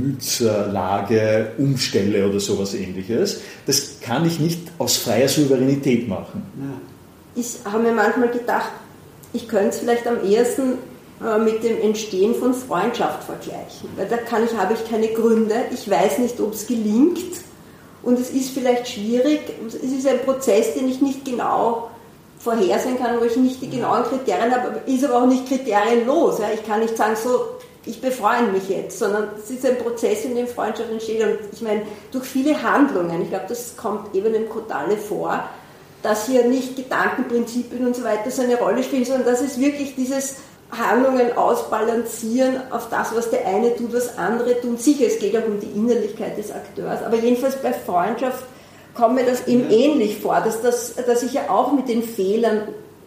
Gemütslage umstelle oder sowas Ähnliches. Das kann ich nicht aus freier Souveränität machen. Ich habe mir manchmal gedacht, ich könnte es vielleicht am ehesten mit dem Entstehen von Freundschaft vergleichen. Weil da kann ich, habe ich keine Gründe, ich weiß nicht, ob es gelingt. Und es ist vielleicht schwierig, es ist ein Prozess, den ich nicht genau vorhersehen kann, wo ich nicht die genauen Kriterien habe, ist aber auch nicht kriterienlos. Ja. Ich kann nicht sagen, so, ich befreunde mich jetzt, sondern es ist ein Prozess, in dem Freundschaft entsteht. Und ich meine, durch viele Handlungen, ich glaube, das kommt eben im Kodale vor, dass hier nicht Gedankenprinzipien und so weiter so eine Rolle spielen, sondern dass es wirklich dieses Handlungen ausbalancieren auf das, was der eine tut, was andere tun. Sicher, es geht auch um die Innerlichkeit des Akteurs, aber jedenfalls bei Freundschaft kommt mir das eben ähnlich vor, dass, das, dass ich ja auch mit den Fehlern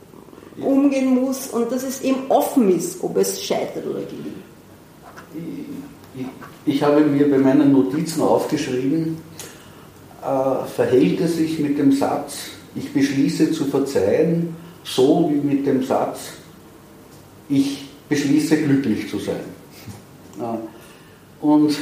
umgehen muss und dass es eben offen ist, ob es scheitert oder gelingt. Ich, ich habe mir bei meinen Notizen aufgeschrieben, äh, verhält es sich mit dem Satz, ich beschließe zu verzeihen, so wie mit dem Satz, ich beschließe glücklich zu sein. Ja. Und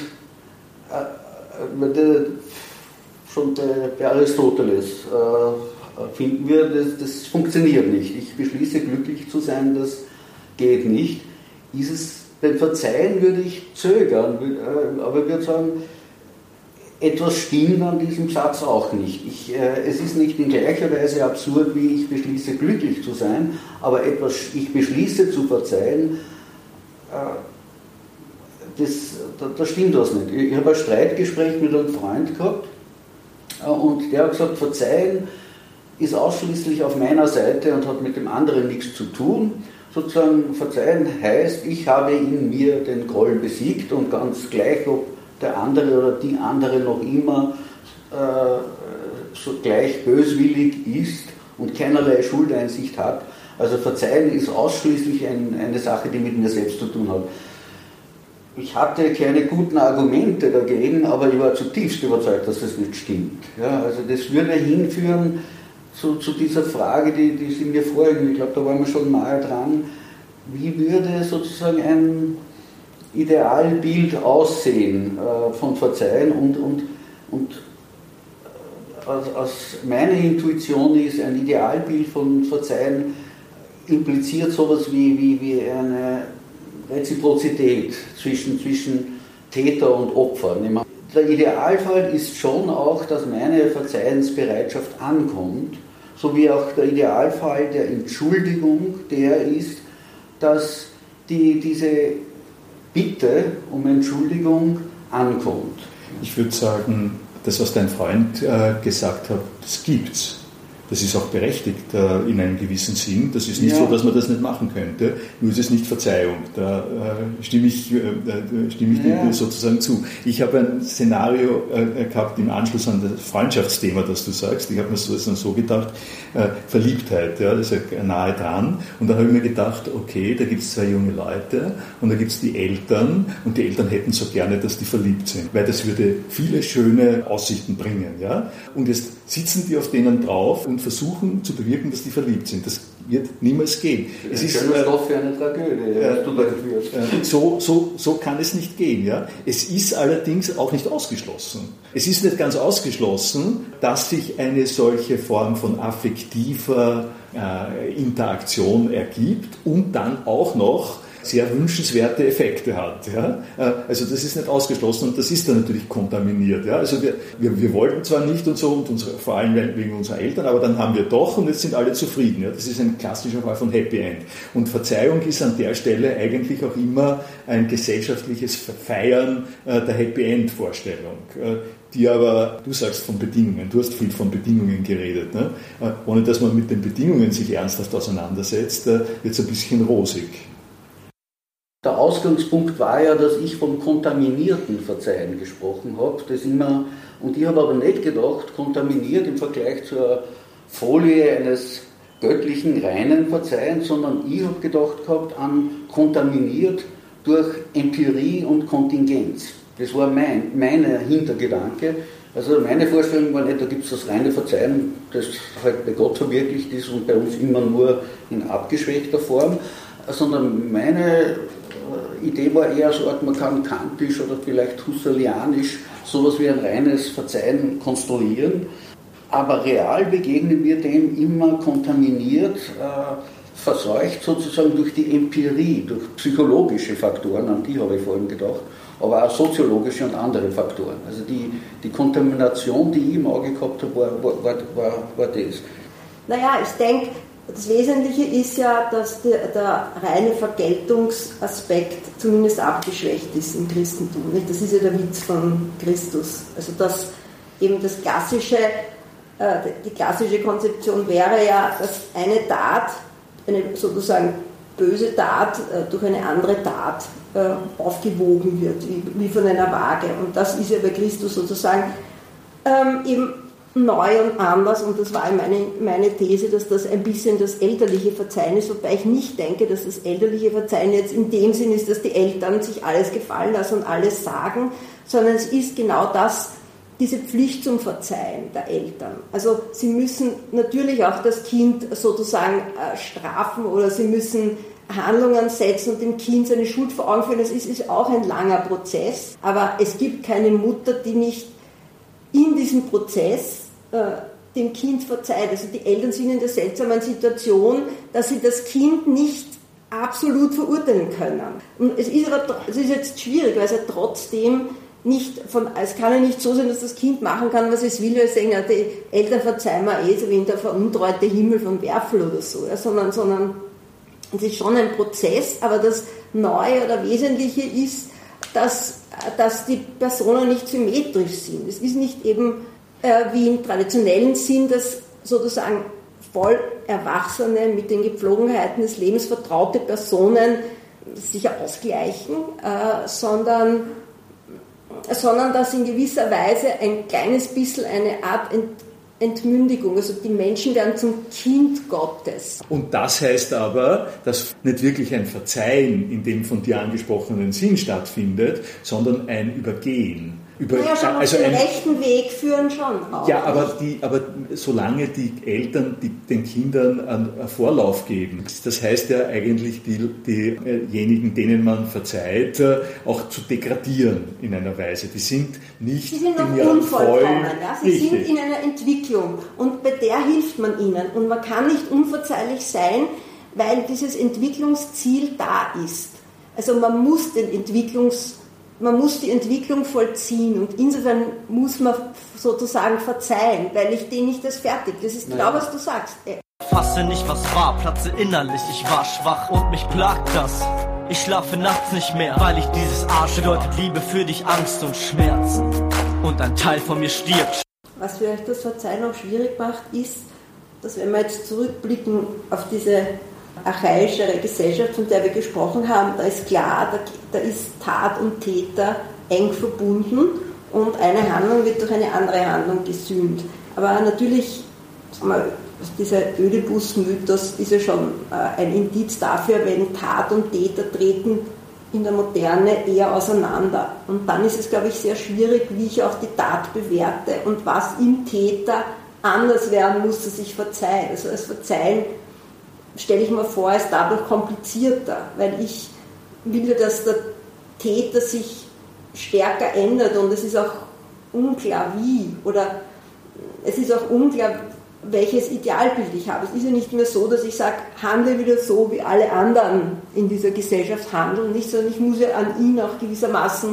äh, der, schon bei, bei Aristoteles äh, finden wir, das, das funktioniert nicht. Ich beschließe glücklich zu sein, das geht nicht. Ist es, beim Verzeihen würde ich zögern, äh, aber ich würde sagen, etwas stimmt an diesem Satz auch nicht. Ich, äh, es ist nicht in gleicher Weise absurd, wie ich beschließe, glücklich zu sein, aber etwas, ich beschließe zu verzeihen, äh, das, da, da stimmt was nicht. Ich habe ein Streitgespräch mit einem Freund gehabt äh, und der hat gesagt, Verzeihen ist ausschließlich auf meiner Seite und hat mit dem anderen nichts zu tun. Sozusagen, Verzeihen heißt, ich habe in mir den Groll besiegt und ganz gleich, ob der andere oder die andere noch immer äh, so gleich böswillig ist und keinerlei Schuldeinsicht hat. Also Verzeihen ist ausschließlich ein, eine Sache, die mit mir selbst zu tun hat. Ich hatte keine guten Argumente dagegen, aber ich war zutiefst überzeugt, dass das nicht stimmt. Ja, also das würde hinführen zu, zu dieser Frage, die, die Sie mir vorhin, ich glaube, da waren wir schon nahe dran, wie würde sozusagen ein Idealbild aussehen äh, von Verzeihen und, und, und aus, aus meiner Intuition ist ein Idealbild von Verzeihen impliziert sowas wie, wie, wie eine Reziprozität zwischen, zwischen Täter und Opfer. Der Idealfall ist schon auch, dass meine Verzeihensbereitschaft ankommt, so wie auch der Idealfall der Entschuldigung der ist, dass die, diese Bitte um Entschuldigung ankommt. Ich würde sagen, das, was dein Freund äh, gesagt hat, das gibt's. Das ist auch berechtigt äh, in einem gewissen Sinn. Das ist nicht ja. so, dass man das nicht machen könnte. Nur ist es nicht Verzeihung. Da äh, stimme ich, äh, stimme ich ja. dir sozusagen zu. Ich habe ein Szenario äh, gehabt im Anschluss an das Freundschaftsthema, das du sagst. Ich habe mir so, so gedacht, äh, Verliebtheit, ja, das ist ja nahe dran. Und dann habe ich mir gedacht, okay, da gibt es zwei junge Leute und da gibt es die Eltern und die Eltern hätten so gerne, dass die verliebt sind, weil das würde viele schöne Aussichten bringen. Ja? Und jetzt sitzen die auf denen drauf und versuchen zu bewirken, dass die verliebt sind. Das wird niemals gehen. Es ist ein Stoff für eine Tragödie, äh, was du da entwirfst. Äh, so, so, so kann es nicht gehen. Ja? Es ist allerdings auch nicht ausgeschlossen. Es ist nicht ganz ausgeschlossen, dass sich eine solche Form von affektiver äh, Interaktion ergibt und dann auch noch sehr wünschenswerte Effekte hat. Ja? Also das ist nicht ausgeschlossen und das ist dann natürlich kontaminiert. Ja? Also wir, wir, wir wollten zwar nicht und so, und unsere, vor allem wegen unserer Eltern, aber dann haben wir doch und jetzt sind alle zufrieden. Ja? Das ist ein klassischer Fall von Happy End. Und Verzeihung ist an der Stelle eigentlich auch immer ein gesellschaftliches Feiern äh, der Happy End Vorstellung. Äh, die aber, du sagst von Bedingungen, du hast viel von Bedingungen geredet. Ne? Äh, ohne dass man mit den Bedingungen sich ernsthaft auseinandersetzt, äh, wird es ein bisschen rosig. Der Ausgangspunkt war ja, dass ich vom kontaminierten Verzeihen gesprochen habe. Das immer, und ich habe aber nicht gedacht, kontaminiert im Vergleich zur Folie eines göttlichen, reinen Verzeihens, sondern ich habe gedacht gehabt an kontaminiert durch Empirie und Kontingenz. Das war mein meine Hintergedanke. Also meine Vorstellung war nicht, da gibt es das reine Verzeihen, das halt bei Gott verwirklicht ist und bei uns immer nur in abgeschwächter Form, sondern meine Idee war eher so, man kann kantisch oder vielleicht husserlianisch sowas wie ein reines Verzeihen konstruieren, aber real begegnen wir dem immer kontaminiert, äh, verseucht sozusagen durch die Empirie, durch psychologische Faktoren, an die habe ich vorhin gedacht, aber auch soziologische und andere Faktoren. Also die, die Kontamination, die ich im Auge gehabt habe, war, war, war, war das. Naja, ich denke, das Wesentliche ist ja, dass der, der reine Vergeltungsaspekt zumindest abgeschwächt ist im Christentum. Das ist ja der Witz von Christus. Also dass eben das klassische, äh, die klassische Konzeption wäre ja, dass eine Tat, eine sozusagen böse Tat, äh, durch eine andere Tat äh, aufgewogen wird, wie, wie von einer Waage. Und das ist ja bei Christus sozusagen ähm, eben neu und anders, und das war meine, meine These, dass das ein bisschen das elterliche Verzeihen ist, wobei ich nicht denke, dass das elterliche Verzeihen jetzt in dem Sinn ist, dass die Eltern sich alles gefallen lassen und alles sagen, sondern es ist genau das, diese Pflicht zum Verzeihen der Eltern. Also sie müssen natürlich auch das Kind sozusagen äh, strafen oder sie müssen Handlungen setzen und dem Kind seine Schuld vor Augen führen. Das ist, ist auch ein langer Prozess, aber es gibt keine Mutter, die nicht in diesem Prozess äh, dem Kind verzeiht. Also die Eltern sind in der seltsamen Situation, dass sie das Kind nicht absolut verurteilen können. Und es ist aber es ist jetzt schwierig, weil es ja trotzdem nicht von, es kann ja nicht so sein, dass das Kind machen kann, was es will, weil es sagen, ja, die Eltern verzeihen mir eh, so wie in der veruntreute Himmel von Werfel oder so, ja, sondern, sondern es ist schon ein Prozess, aber das Neue oder Wesentliche ist, dass, dass die Personen nicht symmetrisch sind. Es ist nicht eben äh, wie im traditionellen Sinn, dass sozusagen voll Erwachsene mit den Gepflogenheiten des Lebens vertraute Personen sich ausgleichen, äh, sondern, sondern dass in gewisser Weise ein kleines bisschen eine Art Ent Entmündigung, also die Menschen werden zum Kind Gottes. Und das heißt aber, dass nicht wirklich ein Verzeihen in dem von dir angesprochenen Sinn stattfindet, sondern ein Übergehen. Über, naja, schon also auf den ein, rechten Weg führen schon auch. Ja, aber, die, aber solange die Eltern die, den Kindern einen Vorlauf geben, das heißt ja eigentlich die, diejenigen, denen man verzeiht, auch zu degradieren in einer Weise. Die sind nicht Sie sind noch in ihrem unvollkommen, ja? Sie richtig. sind in einer Entwicklung und bei der hilft man ihnen. Und man kann nicht unverzeihlich sein, weil dieses Entwicklungsziel da ist. Also man muss den Entwicklungs Man muss die Entwicklung vollziehen und insofern muss man sozusagen verzeihen, weil ich den nicht als fertig. Das ist genau, was du sagst. Fasse nicht, was war, platze innerlich, ich war schwach und mich plagt das. Ich schlafe nachts nicht mehr, weil ich dieses Arsch bedeutet Liebe für dich, Angst und Schmerzen. Und ein Teil von mir stirbt. Was vielleicht das Verzeihen auch schwierig macht, ist, dass wenn wir jetzt zurückblicken auf diese archaischere Gesellschaft, von der wir gesprochen haben, da ist klar, da, da ist Tat und Täter eng verbunden und eine Handlung wird durch eine andere Handlung gesühnt. Aber natürlich, sagen wir, dieser Ödipus-Mythos ist ja schon äh, ein Indiz dafür, wenn Tat und Täter treten in der Moderne eher auseinander. Und dann ist es, glaube ich, sehr schwierig, wie ich auch die Tat bewerte und was im Täter anders werden muss, dass ich verzeihe. Also das Verzeihen, stelle ich mir vor, ist dadurch komplizierter, weil ich will, dass der Täter sich stärker ändert und es ist auch unklar wie oder es ist auch unklar, welches Idealbild ich habe. Es ist ja nicht mehr so, dass ich sage, handle wieder so, wie alle anderen in dieser Gesellschaft handeln, nicht, sondern ich muss ja an ihn auch gewissermaßen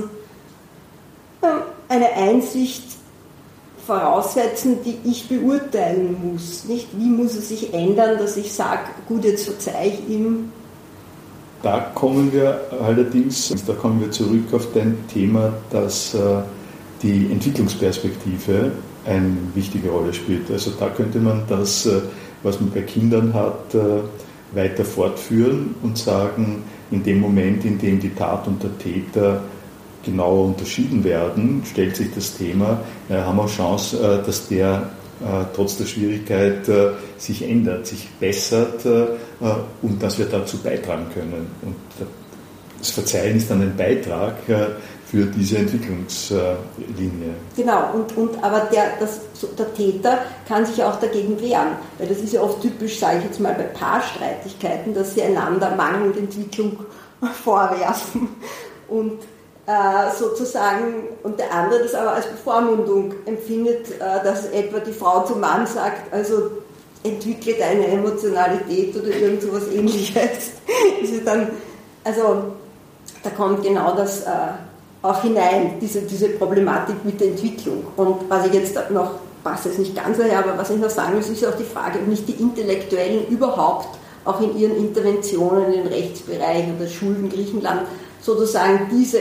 eine Einsicht voraussetzen, die ich beurteilen muss. Nicht? Wie muss es sich ändern, dass ich sage, gut, jetzt verzeihe ich ihm. Da kommen wir allerdings, da kommen wir zurück auf dein Thema, dass äh, die Entwicklungsperspektive eine wichtige Rolle spielt. Also da könnte man das, äh, was man bei Kindern hat, äh, weiter fortführen und sagen, in dem Moment, in dem die Tat und der Täter genauer unterschieden werden, stellt sich das Thema, äh, haben wir Chance, äh, dass der äh, trotz der Schwierigkeit äh, sich ändert, sich bessert äh, und dass wir dazu beitragen können. Und das Verzeihen ist dann ein Beitrag äh, für diese Entwicklungslinie. Genau, und, und, aber der, das, der Täter kann sich auch dagegen wehren, weil das ist ja oft typisch, sage ich jetzt mal, bei Paarstreitigkeiten, dass sie einander Mangel und Entwicklung vorwerfen und äh, sozusagen, und der andere das aber als Bevormundung empfindet, äh, dass etwa die Frau zum Mann sagt, also entwickle deine Emotionalität oder irgend sowas Ähnliches. Ist dann, also da kommt genau das äh, auch hinein, diese, diese Problematik mit der Entwicklung. Und was ich jetzt noch, passt jetzt nicht ganz daher, aber was ich noch sagen muss, ist auch die Frage, ob nicht die Intellektuellen überhaupt auch in ihren Interventionen in den Rechtsbereich oder Schulden Griechenland sozusagen diese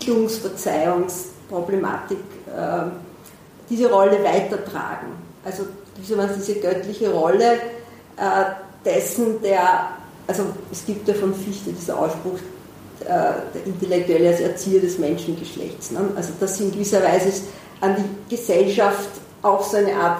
Entwicklungsverzeihungsproblematik, äh, diese Rolle weitertragen. Also diese göttliche Rolle äh, dessen, der, also es gibt ja von Fichte dieser Ausspruch, der Intellektuelle als Erzieher des Menschengeschlechts. Ne? Also dass sie in gewisser Weise an die Gesellschaft auch so eine Art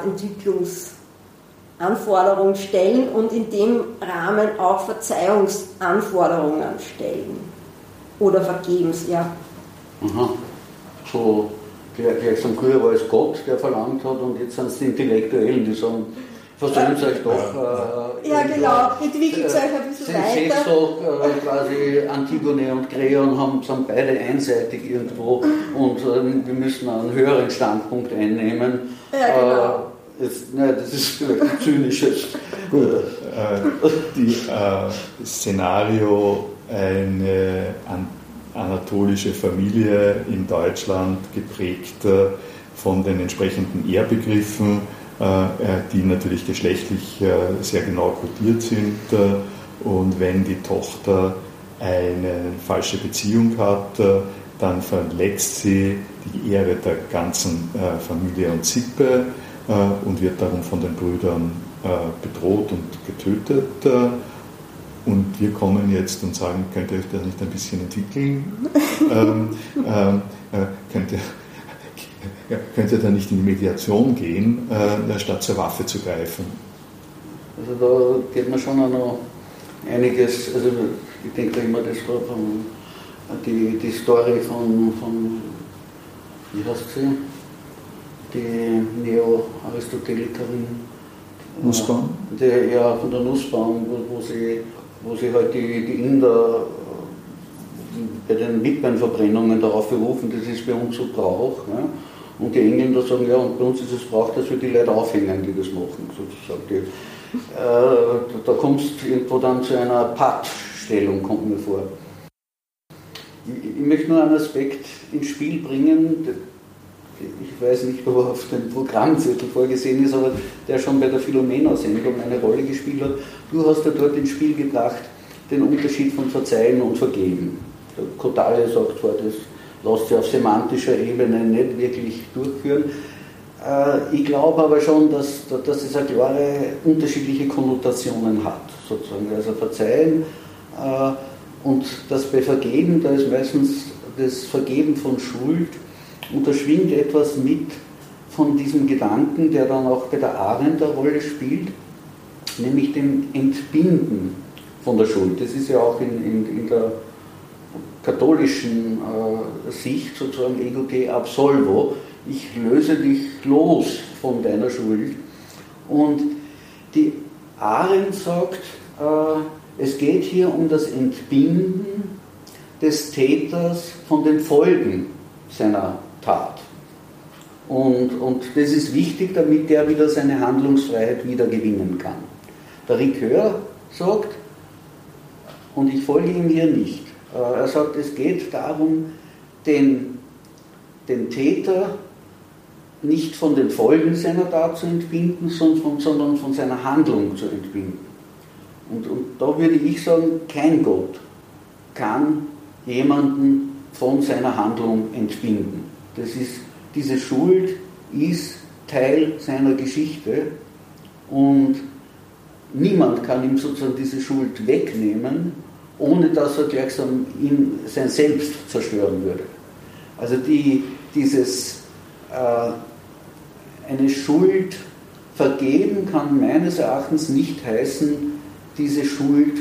Entwicklungsanforderung stellen und in dem Rahmen auch Verzeihungsanforderungen stellen. Oder vergebens, ja. Aha. So gleich so früher war es Gott, der verlangt hat, und jetzt sind es die Intellektuellen, die sagen, versöhnt euch doch. Äh, ja, genau, entwickelt euch ein bisschen äh, weiter. Seht doch, äh, quasi Antigone und Kreon haben, sind beide einseitig irgendwo und äh, wir müssen einen höheren Standpunkt einnehmen. Ja, genau. Äh, jetzt, ne, das ist vielleicht ein zynisches. Gut, äh, die äh, Szenario, eine an, anatolische Familie in Deutschland, geprägt äh, von den entsprechenden Ehrbegriffen, die natürlich geschlechtlich sehr genau kodiert sind, und wenn die Tochter eine falsche Beziehung hat, dann verletzt sie die Ehre der ganzen Familie und Sippe und wird darum von den Brüdern bedroht und getötet. Und wir kommen jetzt und sagen, könnt ihr euch das nicht ein bisschen entwickeln? ähm, ähm, könnt ihr Ja, könnte da nicht in die Mediation gehen, äh, statt zur Waffe zu greifen? Also da geht mir schon auch noch einiges, also ich denke immer, das war von, die, die Story von, von, wie heißt sie, die Neo-Aristotelikerin. Nussbaum? Die, ja, von der Nussbaum, wo, wo, sie, wo sie halt die, die Inder bei den Witwenverbrennungen darauf berufen, das ist bei uns so Brauch. Ja? Und die Engländer sagen, ja, und bei uns ist es Brauch, dass wir die Leute aufhängen, die das machen, sozusagen. Die, äh, da kommst du irgendwo dann zu einer Pattstellung, kommt mir vor. Ich, ich möchte nur einen Aspekt ins Spiel bringen, ich weiß nicht, ob er auf dem Programmzettel vorgesehen ist, aber der schon bei der Philomena-Sendung eine Rolle gespielt hat. Du hast ja dort ins Spiel gebracht den Unterschied von Verzeihen und Vergeben. Der Kodaly sagt zwar, das lässt sich auf semantischer Ebene nicht wirklich durchführen. Ich glaube aber schon, dass, dass es eine klare unterschiedliche Konnotationen hat, sozusagen. Also Verzeihen und das bei Vergeben, da ist meistens das Vergeben von Schuld und da schwingt etwas mit von diesem Gedanken, der dann auch bei der Arendt eine Rolle spielt, nämlich dem Entbinden von der Schuld. Das ist ja auch in, in, in der katholischen äh, Sicht sozusagen ego te absolvo. Ich löse dich los von deiner Schuld. Und die Arendt sagt, äh, es geht hier um das Entbinden des Täters von den Folgen seiner Tat. Und, und das ist wichtig, damit der wieder seine Handlungsfreiheit wieder gewinnen kann. Der Ricoeur sagt, und ich folge ihm hier nicht, äh, er sagt, es geht darum, den, den Täter nicht von den Folgen seiner Tat zu entbinden, sondern von, sondern von seiner Handlung zu entbinden. Und, und da würde ich sagen, kein Gott kann jemanden von seiner Handlung entbinden. Das ist, diese Schuld ist Teil seiner Geschichte und niemand kann ihm sozusagen diese Schuld wegnehmen, ohne dass er gleichsam ihn, sein Selbst zerstören würde. Also die, dieses äh, eine Schuld vergeben kann meines Erachtens nicht heißen, diese Schuld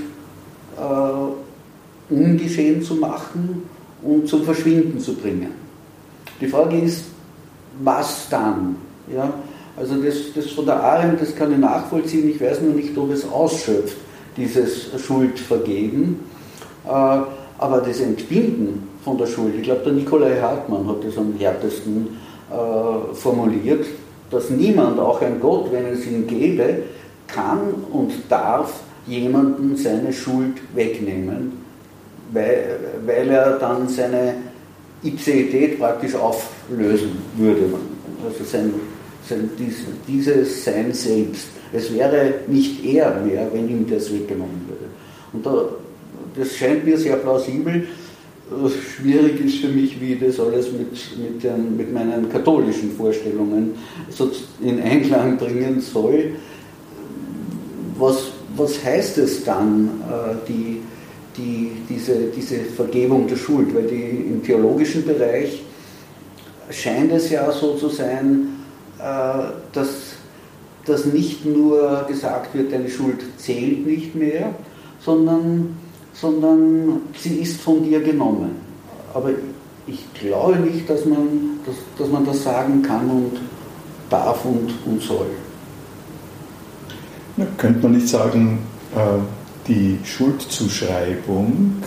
äh, ungeschehen zu machen und zum Verschwinden zu bringen. Die Frage ist, was dann? Ja? Also das, das von der Arendt, das kann ich nachvollziehen, ich weiß nur nicht, ob es ausschöpft, dieses Schuldvergeben. Äh, aber das Entbinden von der Schuld, ich glaube, der Nikolai Hartmann hat das am härtesten äh, formuliert, dass niemand, auch ein Gott, wenn es ihn gäbe, kann und darf jemanden seine Schuld wegnehmen, weil, weil er dann seine Ipseität praktisch auflösen würde. Also sein, sein, dieses Sein selbst. Es wäre nicht er mehr, wenn ihm das weggenommen würde. Und da, das scheint mir sehr plausibel. Schwierig ist für mich, wie das alles mit, mit, den, mit meinen katholischen Vorstellungen so in Einklang bringen soll. Was, was heißt es dann, die, die, diese, diese Vergebung der Schuld? Weil die, im theologischen Bereich scheint es ja so zu sein, dass, dass nicht nur gesagt wird, deine Schuld zählt nicht mehr, sondern sondern sie ist von dir genommen. Aber ich glaube nicht, dass man, dass, dass man das sagen kann und darf und, und soll. Na, könnte man nicht sagen, äh, die Schuldzuschreibung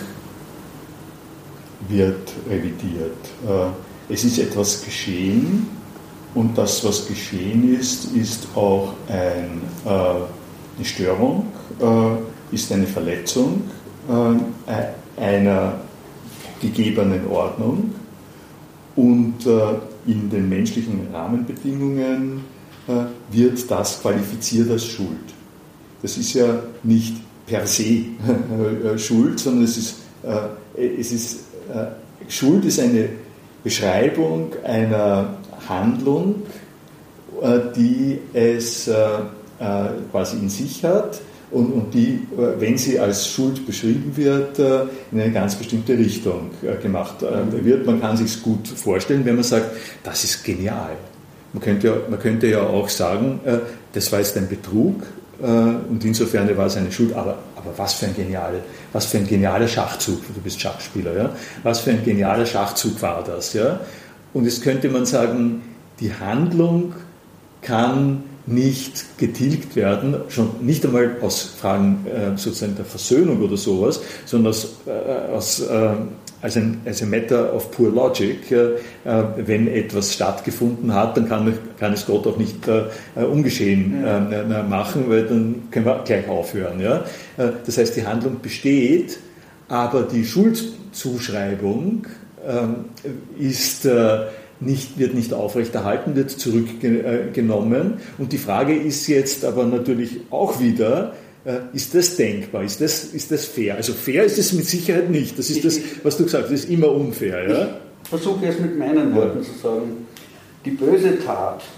wird revidiert. Äh, es ist etwas geschehen und das, was geschehen ist, ist auch ein, äh, eine Störung, äh, ist eine Verletzung einer gegebenen Ordnung und in den menschlichen Rahmenbedingungen wird das qualifiziert als Schuld. Das ist ja nicht per se Schuld, sondern es ist, es ist Schuld ist eine Beschreibung einer Handlung, die es quasi in sich hat. Und, und die, wenn sie als Schuld beschrieben wird, in eine ganz bestimmte Richtung gemacht wird. Man kann sich es gut vorstellen, wenn man sagt, das ist genial. Man könnte ja, man könnte ja auch sagen, das war jetzt ein Betrug und insofern war es eine Schuld, aber, aber was für ein genial, was für ein genialer Schachzug, du bist Schachspieler, ja? Was für ein genialer Schachzug war das. Ja? Und jetzt könnte man sagen, die Handlung kann nicht getilgt werden, schon nicht einmal aus Fragen äh, sozusagen der Versöhnung oder sowas, sondern aus, äh, aus, äh, als, ein, als ein Matter of pure logic. Äh, wenn etwas stattgefunden hat, dann kann, kann es Gott auch nicht äh, ungeschehen äh, machen, weil dann können wir gleich aufhören. Ja? Äh, das heißt, die Handlung besteht, aber die Schuldzuschreibung äh, ist äh, Nicht, wird nicht aufrechterhalten, wird zurückgenommen. Und die Frage ist jetzt aber natürlich auch wieder, äh, ist das denkbar, ist das, ist das fair? Also fair ist es mit Sicherheit nicht. Das ist das, was du gesagt hast, das ist immer unfair. Ja? Ich versuche es mit meinen Worten zu sagen. Die böse Tat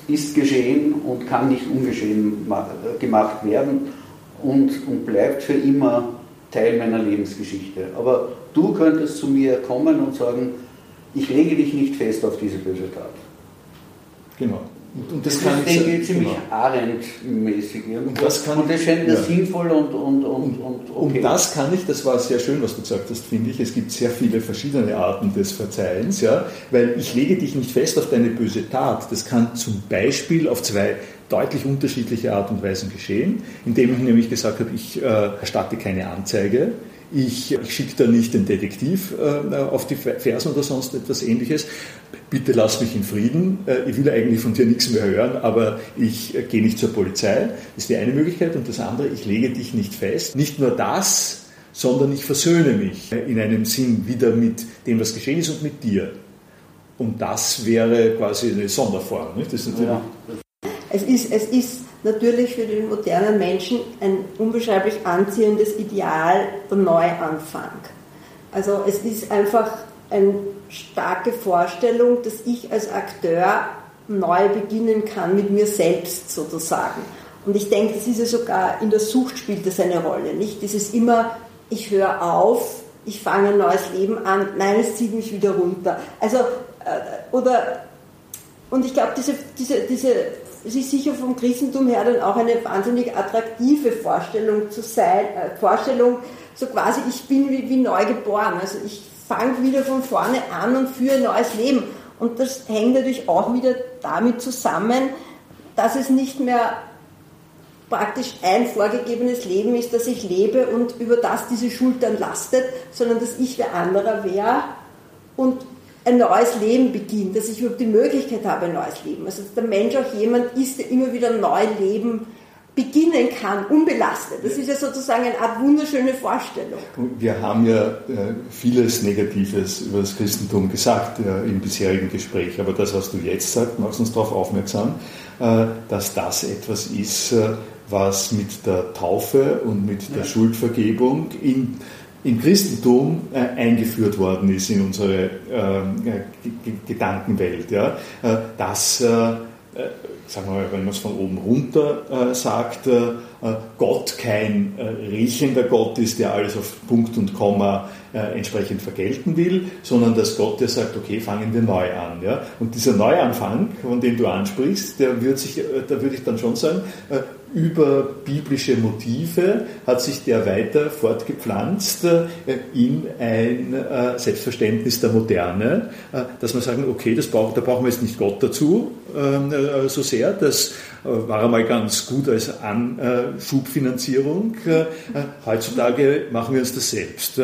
ist geschehen und kann nicht ungeschehen gemacht werden und, und bleibt für immer Teil meiner Lebensgeschichte. Aber du könntest zu mir kommen und sagen, ich lege dich nicht fest auf diese böse Tat. Genau. Und, und das, das kann ist, denke ich, ziemlich genau. Arendt-mäßig. Und, das kann, und das scheint mir ja. sinnvoll und, und, und, und okay. Und das kann ich, das war sehr schön, was du gesagt hast, finde ich. Es gibt sehr viele verschiedene Arten des Verzeihens, ja, weil ich lege dich nicht fest auf deine böse Tat. Das kann zum Beispiel auf zwei deutlich unterschiedliche Art und Weisen geschehen, indem ich nämlich gesagt habe, ich äh, erstatte keine Anzeige. Ich, ich schicke da nicht den Detektiv äh, auf die Fersen oder sonst etwas Ähnliches. Bitte lass mich in Frieden. Äh, ich will eigentlich von dir nichts mehr hören, aber ich äh, gehe nicht zur Polizei. Das ist die eine Möglichkeit. Und das andere, ich lege dich nicht fest. Nicht nur das, sondern ich versöhne mich äh, in einem Sinn wieder mit dem, was geschehen ist und mit dir. Und das wäre quasi eine Sonderform. Nicht? Das ist natürlich ja. Es ist, es ist natürlich für den modernen Menschen ein unbeschreiblich anziehendes Ideal der Neuanfang. Also es ist einfach eine starke Vorstellung, dass ich als Akteur neu beginnen kann mit mir selbst sozusagen. Und ich denke, das ist ja sogar in der Sucht spielt das eine Rolle, nicht? Das ist immer, ich höre auf, ich fange ein neues Leben an, nein, es zieht mich wieder runter. Also, äh, oder, und ich glaube, diese, diese, diese es ist sicher vom Christentum her dann auch eine wahnsinnig attraktive Vorstellung zu sein, äh, Vorstellung, so quasi, ich bin wie, wie neu geboren, also ich fange wieder von vorne an und führe ein neues Leben. Und das hängt natürlich auch wieder damit zusammen, dass es nicht mehr praktisch ein vorgegebenes Leben ist, das ich lebe und über das diese Schultern lastet, sondern dass ich wer anderer wäre und ein neues Leben beginnt, dass ich überhaupt die Möglichkeit habe, ein neues Leben. Also dass der Mensch auch jemand ist, der immer wieder ein neues Leben beginnen kann, unbelastet. Das ist ja sozusagen eine Art wunderschöne Vorstellung. Wir haben ja äh, vieles Negatives über das Christentum gesagt äh, im bisherigen Gespräch, aber das, was du jetzt sagst, machst uns darauf aufmerksam, äh, dass das etwas ist, äh, was mit der Taufe und mit der ja. Schuldvergebung in im Christentum äh, eingeführt worden ist in unsere äh, G- G- Gedankenwelt. Ja? Äh, dass, äh, äh, sagen wir mal, wenn man es von oben runter äh, sagt, äh, Gott kein äh, riechender Gott ist, der alles auf Punkt und Komma äh, entsprechend vergelten will, sondern dass Gott, der sagt, okay, fangen wir neu an. Ja? Und dieser Neuanfang, von dem du ansprichst, der wird sich, äh, da würde ich dann schon sagen, äh, über biblische Motive hat sich der weiter fortgepflanzt in ein Selbstverständnis der Moderne, dass man sagen, okay, das braucht, da brauchen wir jetzt nicht Gott dazu so sehr, das war einmal ganz gut als Anschubfinanzierung. Heutzutage machen wir uns das selbst.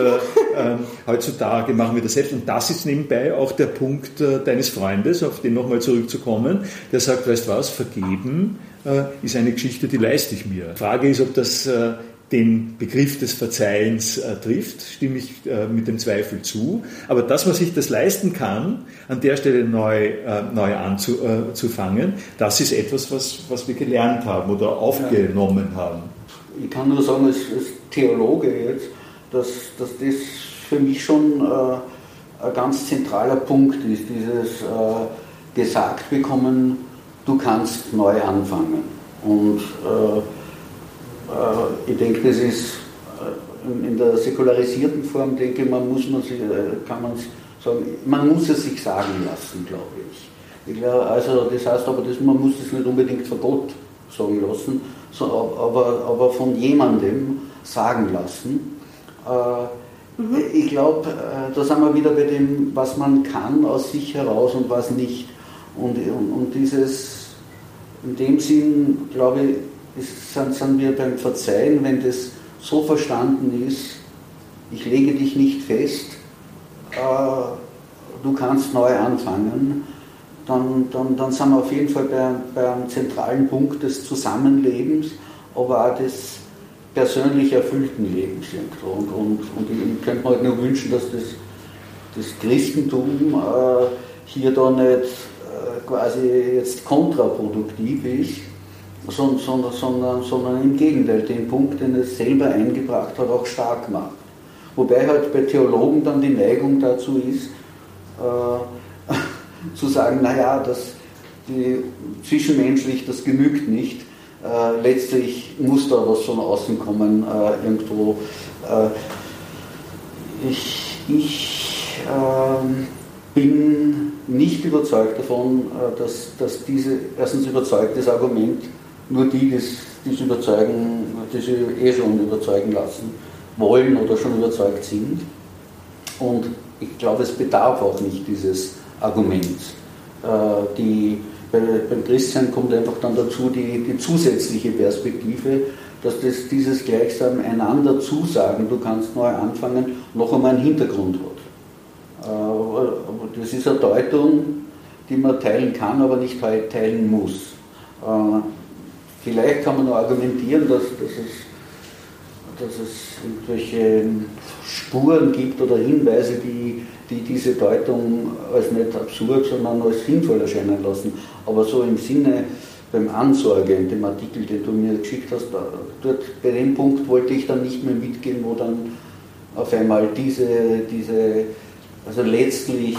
Heutzutage machen wir das selbst und das ist nebenbei auch der Punkt deines Freundes, auf den nochmal zurückzukommen, der sagt, weißt du was, vergeben ist eine Geschichte, die leiste ich mir. Die Frage ist, ob das äh, den Begriff des Verzeihens äh, trifft, stimme ich äh, mit dem Zweifel zu. Aber dass man sich das leisten kann, an der Stelle neu, äh, neu anzufangen, das ist etwas, was, was wir gelernt haben oder aufgenommen ja. haben. Ich kann nur sagen, als, als Theologe jetzt, dass, dass das für mich schon äh, ein ganz zentraler Punkt ist, dieses äh, gesagt bekommen, du kannst neu anfangen. Und äh, äh, ich denke, das ist äh, in der säkularisierten Form, denke ich, man muss man sich, äh, kann man sagen, man muss es sich sagen lassen, glaube ich. ich glaube, also das heißt aber, das, man muss es nicht unbedingt von Gott sagen lassen, so, aber, aber von jemandem sagen lassen. Äh, mhm. Ich glaube, äh, da sind wir wieder bei dem, was man kann aus sich heraus und was nicht. Und, und, und dieses, in dem Sinn, glaube ich, ist, sind, sind wir beim Verzeihen, wenn das so verstanden ist, ich lege dich nicht fest, äh, du kannst neu anfangen, dann, dann, dann sind wir auf jeden Fall bei, bei einem zentralen Punkt des Zusammenlebens, aber auch des persönlich erfüllten Lebens. Und, und, und ich könnte mir halt nur wünschen, dass das, das Christentum äh, hier da nicht quasi jetzt kontraproduktiv ist, sondern, sondern, sondern im Gegenteil, den Punkt, den es selber eingebracht hat, auch stark macht. Wobei halt bei Theologen dann die Neigung dazu ist, äh, zu sagen, naja, das, die, zwischenmenschlich, das genügt nicht. Äh, letztlich muss da was von außen kommen, äh, irgendwo. Äh, ich ich äh, bin nicht überzeugt davon, äh, dass, dass diese, erstens überzeugt das Argument, nur die, die es überzeugen, die sich eh schon überzeugen lassen wollen oder schon überzeugt sind. Und ich glaube, es bedarf auch nicht dieses Arguments. Äh, die Bei, beim Christian kommt einfach dann dazu die, die zusätzliche Perspektive, dass das, dieses gleichsam einander zusagen, du kannst neu anfangen, noch einmal einen Hintergrund hat. Äh, das ist eine Deutung, die man teilen kann, aber nicht teilen muss. Äh, vielleicht kann man nur argumentieren, dass, dass, es, dass es irgendwelche Spuren gibt oder Hinweise, die die diese Deutung als nicht absurd, sondern als sinnvoll erscheinen lassen. Aber so im Sinne, beim Ansorge, in dem Artikel, den du mir geschickt hast, dort bei dem Punkt wollte ich dann nicht mehr mitgehen, wo dann auf einmal diese, diese also letztlich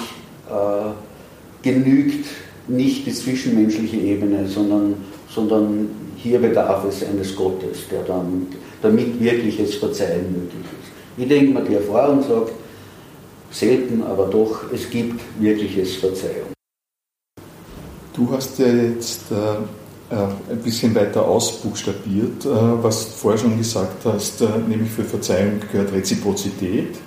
äh, genügt nicht die zwischenmenschliche Ebene, sondern, sondern hier bedarf es eines Gottes, der dann, damit wirkliches Verzeihen möglich ist. Ich denke mir, der vor und sagt, selten, aber doch, es gibt wirkliches Verzeihung. Du hast ja jetzt äh, ein bisschen weiter ausbuchstabiert, äh, was du vorher schon gesagt hast, äh, nämlich für Verzeihung gehört Reziprozität.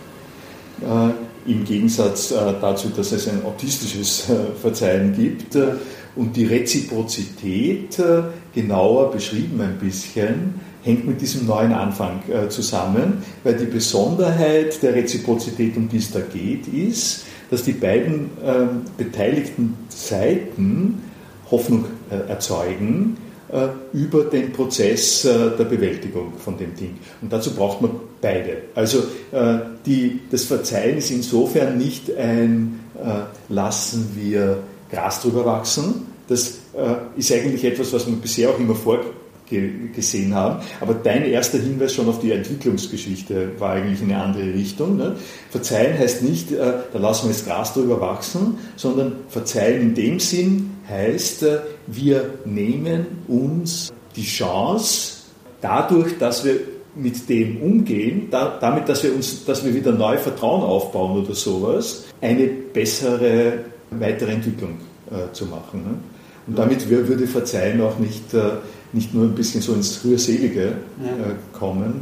Äh, Im Gegensatz äh, dazu, dass es ein autistisches äh, Verzeihen gibt. Äh, und die Reziprozität, äh, genauer beschrieben ein bisschen, hängt mit diesem neuen Anfang äh, zusammen, weil die Besonderheit der Reziprozität, um die es da geht, ist, dass die beiden äh, beteiligten Seiten Hoffnung äh, erzeugen äh, über den Prozess äh, der Bewältigung von dem Ding. Und dazu braucht man beide. Also äh, die, das Verzeihen ist insofern nicht ein äh, lassen wir Gras drüber wachsen. Das äh, ist eigentlich etwas, was man bisher auch immer vor gesehen haben. Aber dein erster Hinweis schon auf die Entwicklungsgeschichte war eigentlich in eine andere Richtung. Ne? Verzeihen heißt nicht, äh, da lassen wir das Gras drüber wachsen, sondern Verzeihen in dem Sinn heißt, äh, wir nehmen uns die Chance, dadurch, dass wir mit dem umgehen, da, damit, dass wir uns, dass wir wieder neu Vertrauen aufbauen oder sowas, eine bessere weitere Entwicklung äh, zu machen. Ne? Und damit würde Verzeihen auch nicht äh, nicht nur ein bisschen so ins Rührselige äh, kommen.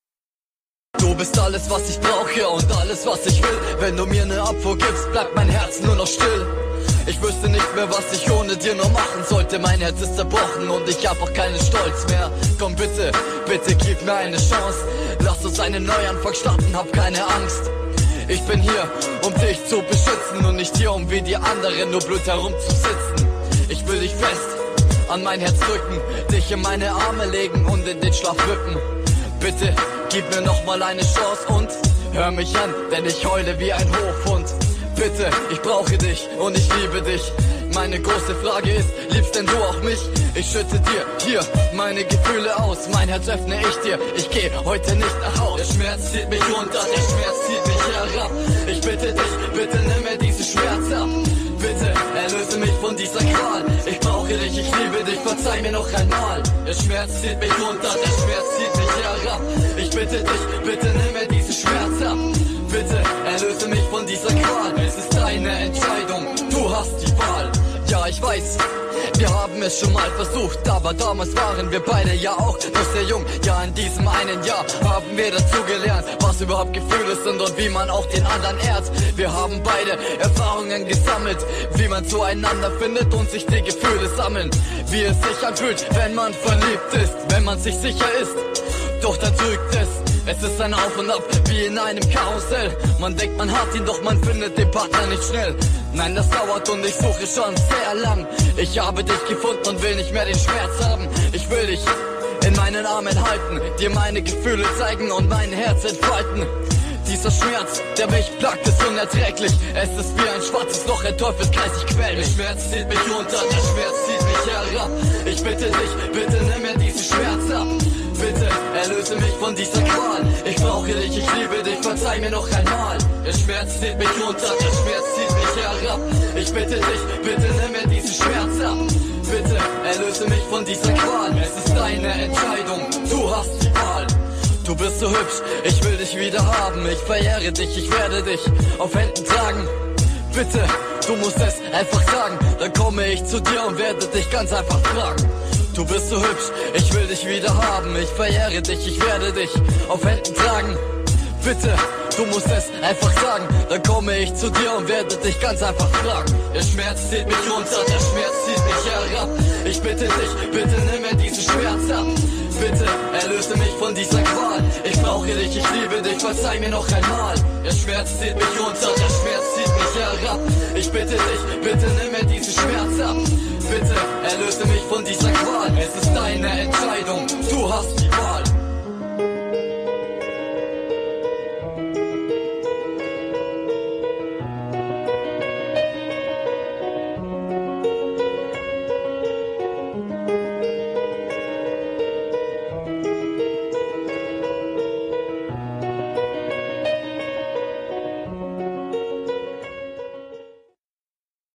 Du bist alles, was ich brauche und alles, was ich will. Wenn du mir eine Abfuhr gibst, bleibt mein Herz nur noch still. Ich wüsste nicht mehr, was ich ohne dir nur machen sollte. Mein Herz ist zerbrochen und ich hab auch keinen Stolz mehr. Komm bitte, bitte gib mir eine Chance. Lass uns einen Neuanfang starten, hab keine Angst. Ich bin hier, um dich zu beschützen und nicht hier, um wie die anderen nur blöd herumzusitzen. Ich will dich fest an mein Herz drücken, dich in meine Arme legen und in den Schlaf wippen. Bitte, gib mir nochmal eine Chance und hör mich an, denn ich heule wie ein Hofhund. Bitte, ich brauche dich und ich liebe dich. Meine große Frage ist, liebst denn du auch mich? Ich schütte dir hier meine Gefühle aus. Mein Herz öffne ich dir, ich geh heute nicht nach Hause. Der Schmerz zieht mich runter, der Schmerz zieht mich herab. Ich bitte dich, bitte nimm mir diesen Schmerz ab. Bitte, erlöse mich von dieser Qual. Ich brauche dich, ich liebe dich, verzeih mir noch einmal. Der Schmerz zieht mich runter, der Schmerz zieht mich herab. Ich bitte dich, bitte nimm mir diesen Schmerz ab. Bitte, erlöse mich von dieser Qual. Es ist deine Entscheidung, du hast die Wahl. Ja, ich weiß, wir haben es schon mal versucht, aber damals waren wir beide ja auch noch sehr jung. Ja, in diesem einen Jahr haben wir dazu gelernt, was überhaupt Gefühle sind und wie man auch den anderen ehrt. Wir haben beide Erfahrungen gesammelt, wie man zueinander findet und sich die Gefühle sammeln. Wie es sich anfühlt, wenn man verliebt ist, wenn man sich sicher ist, doch dann drückt es. Es ist ein Auf und Ab, wie in einem Karussell. Man denkt, man hat ihn, doch man findet den Partner nicht schnell. Nein, das dauert und ich suche schon sehr lang. Ich habe dich gefunden und will nicht mehr den Schmerz haben. Ich will dich in meinen Armen halten, dir meine Gefühle zeigen und mein Herz entfalten. Dieser Schmerz, der mich plagt, ist unerträglich. Es ist wie ein schwarzes Loch, ein Teufelskreis, ich quäl mich. Der Schmerz zieht mich runter, der Schmerz zieht mich herab. Ich bitte dich, bitte nimm mir diesen Schmerz ab. Bitte, erlöse mich von dieser Qual. Ich brauche dich, ich liebe dich, verzeih mir noch einmal. Der Der Schmerz zieht mich runter, der Schmerz zieht mich herab. Ich bitte dich, bitte nimm mir diesen Schmerz ab. Bitte erlöse mich von dieser Qual. Es ist deine Entscheidung, du hast die Wahl. Du bist so hübsch, ich will dich wieder haben. Ich verehre dich, ich werde dich auf Händen tragen. Bitte, du musst es einfach sagen. Dann komme ich zu dir und werde dich ganz einfach fragen. Du bist so hübsch, ich will dich wieder haben. Ich verehre dich, ich werde dich auf Händen tragen. Bitte, du musst es einfach sagen. Dann komme ich zu dir und werde dich ganz einfach fragen. Der Schmerz zieht mich runter, der Schmerz zieht mich herab. Ich bitte dich, bitte nimm mir diesen Schmerz ab. Bitte erlöse mich von dieser Qual. Ich brauche dich, ich liebe dich, verzeih mir noch einmal. Der Schmerz zieht mich runter, der Schmerz zieht mich herab. Ich bitte dich, bitte nimm mir diesen Schmerz ab. Bitte erlöse mich von dieser Qual. Es ist deine Entscheidung.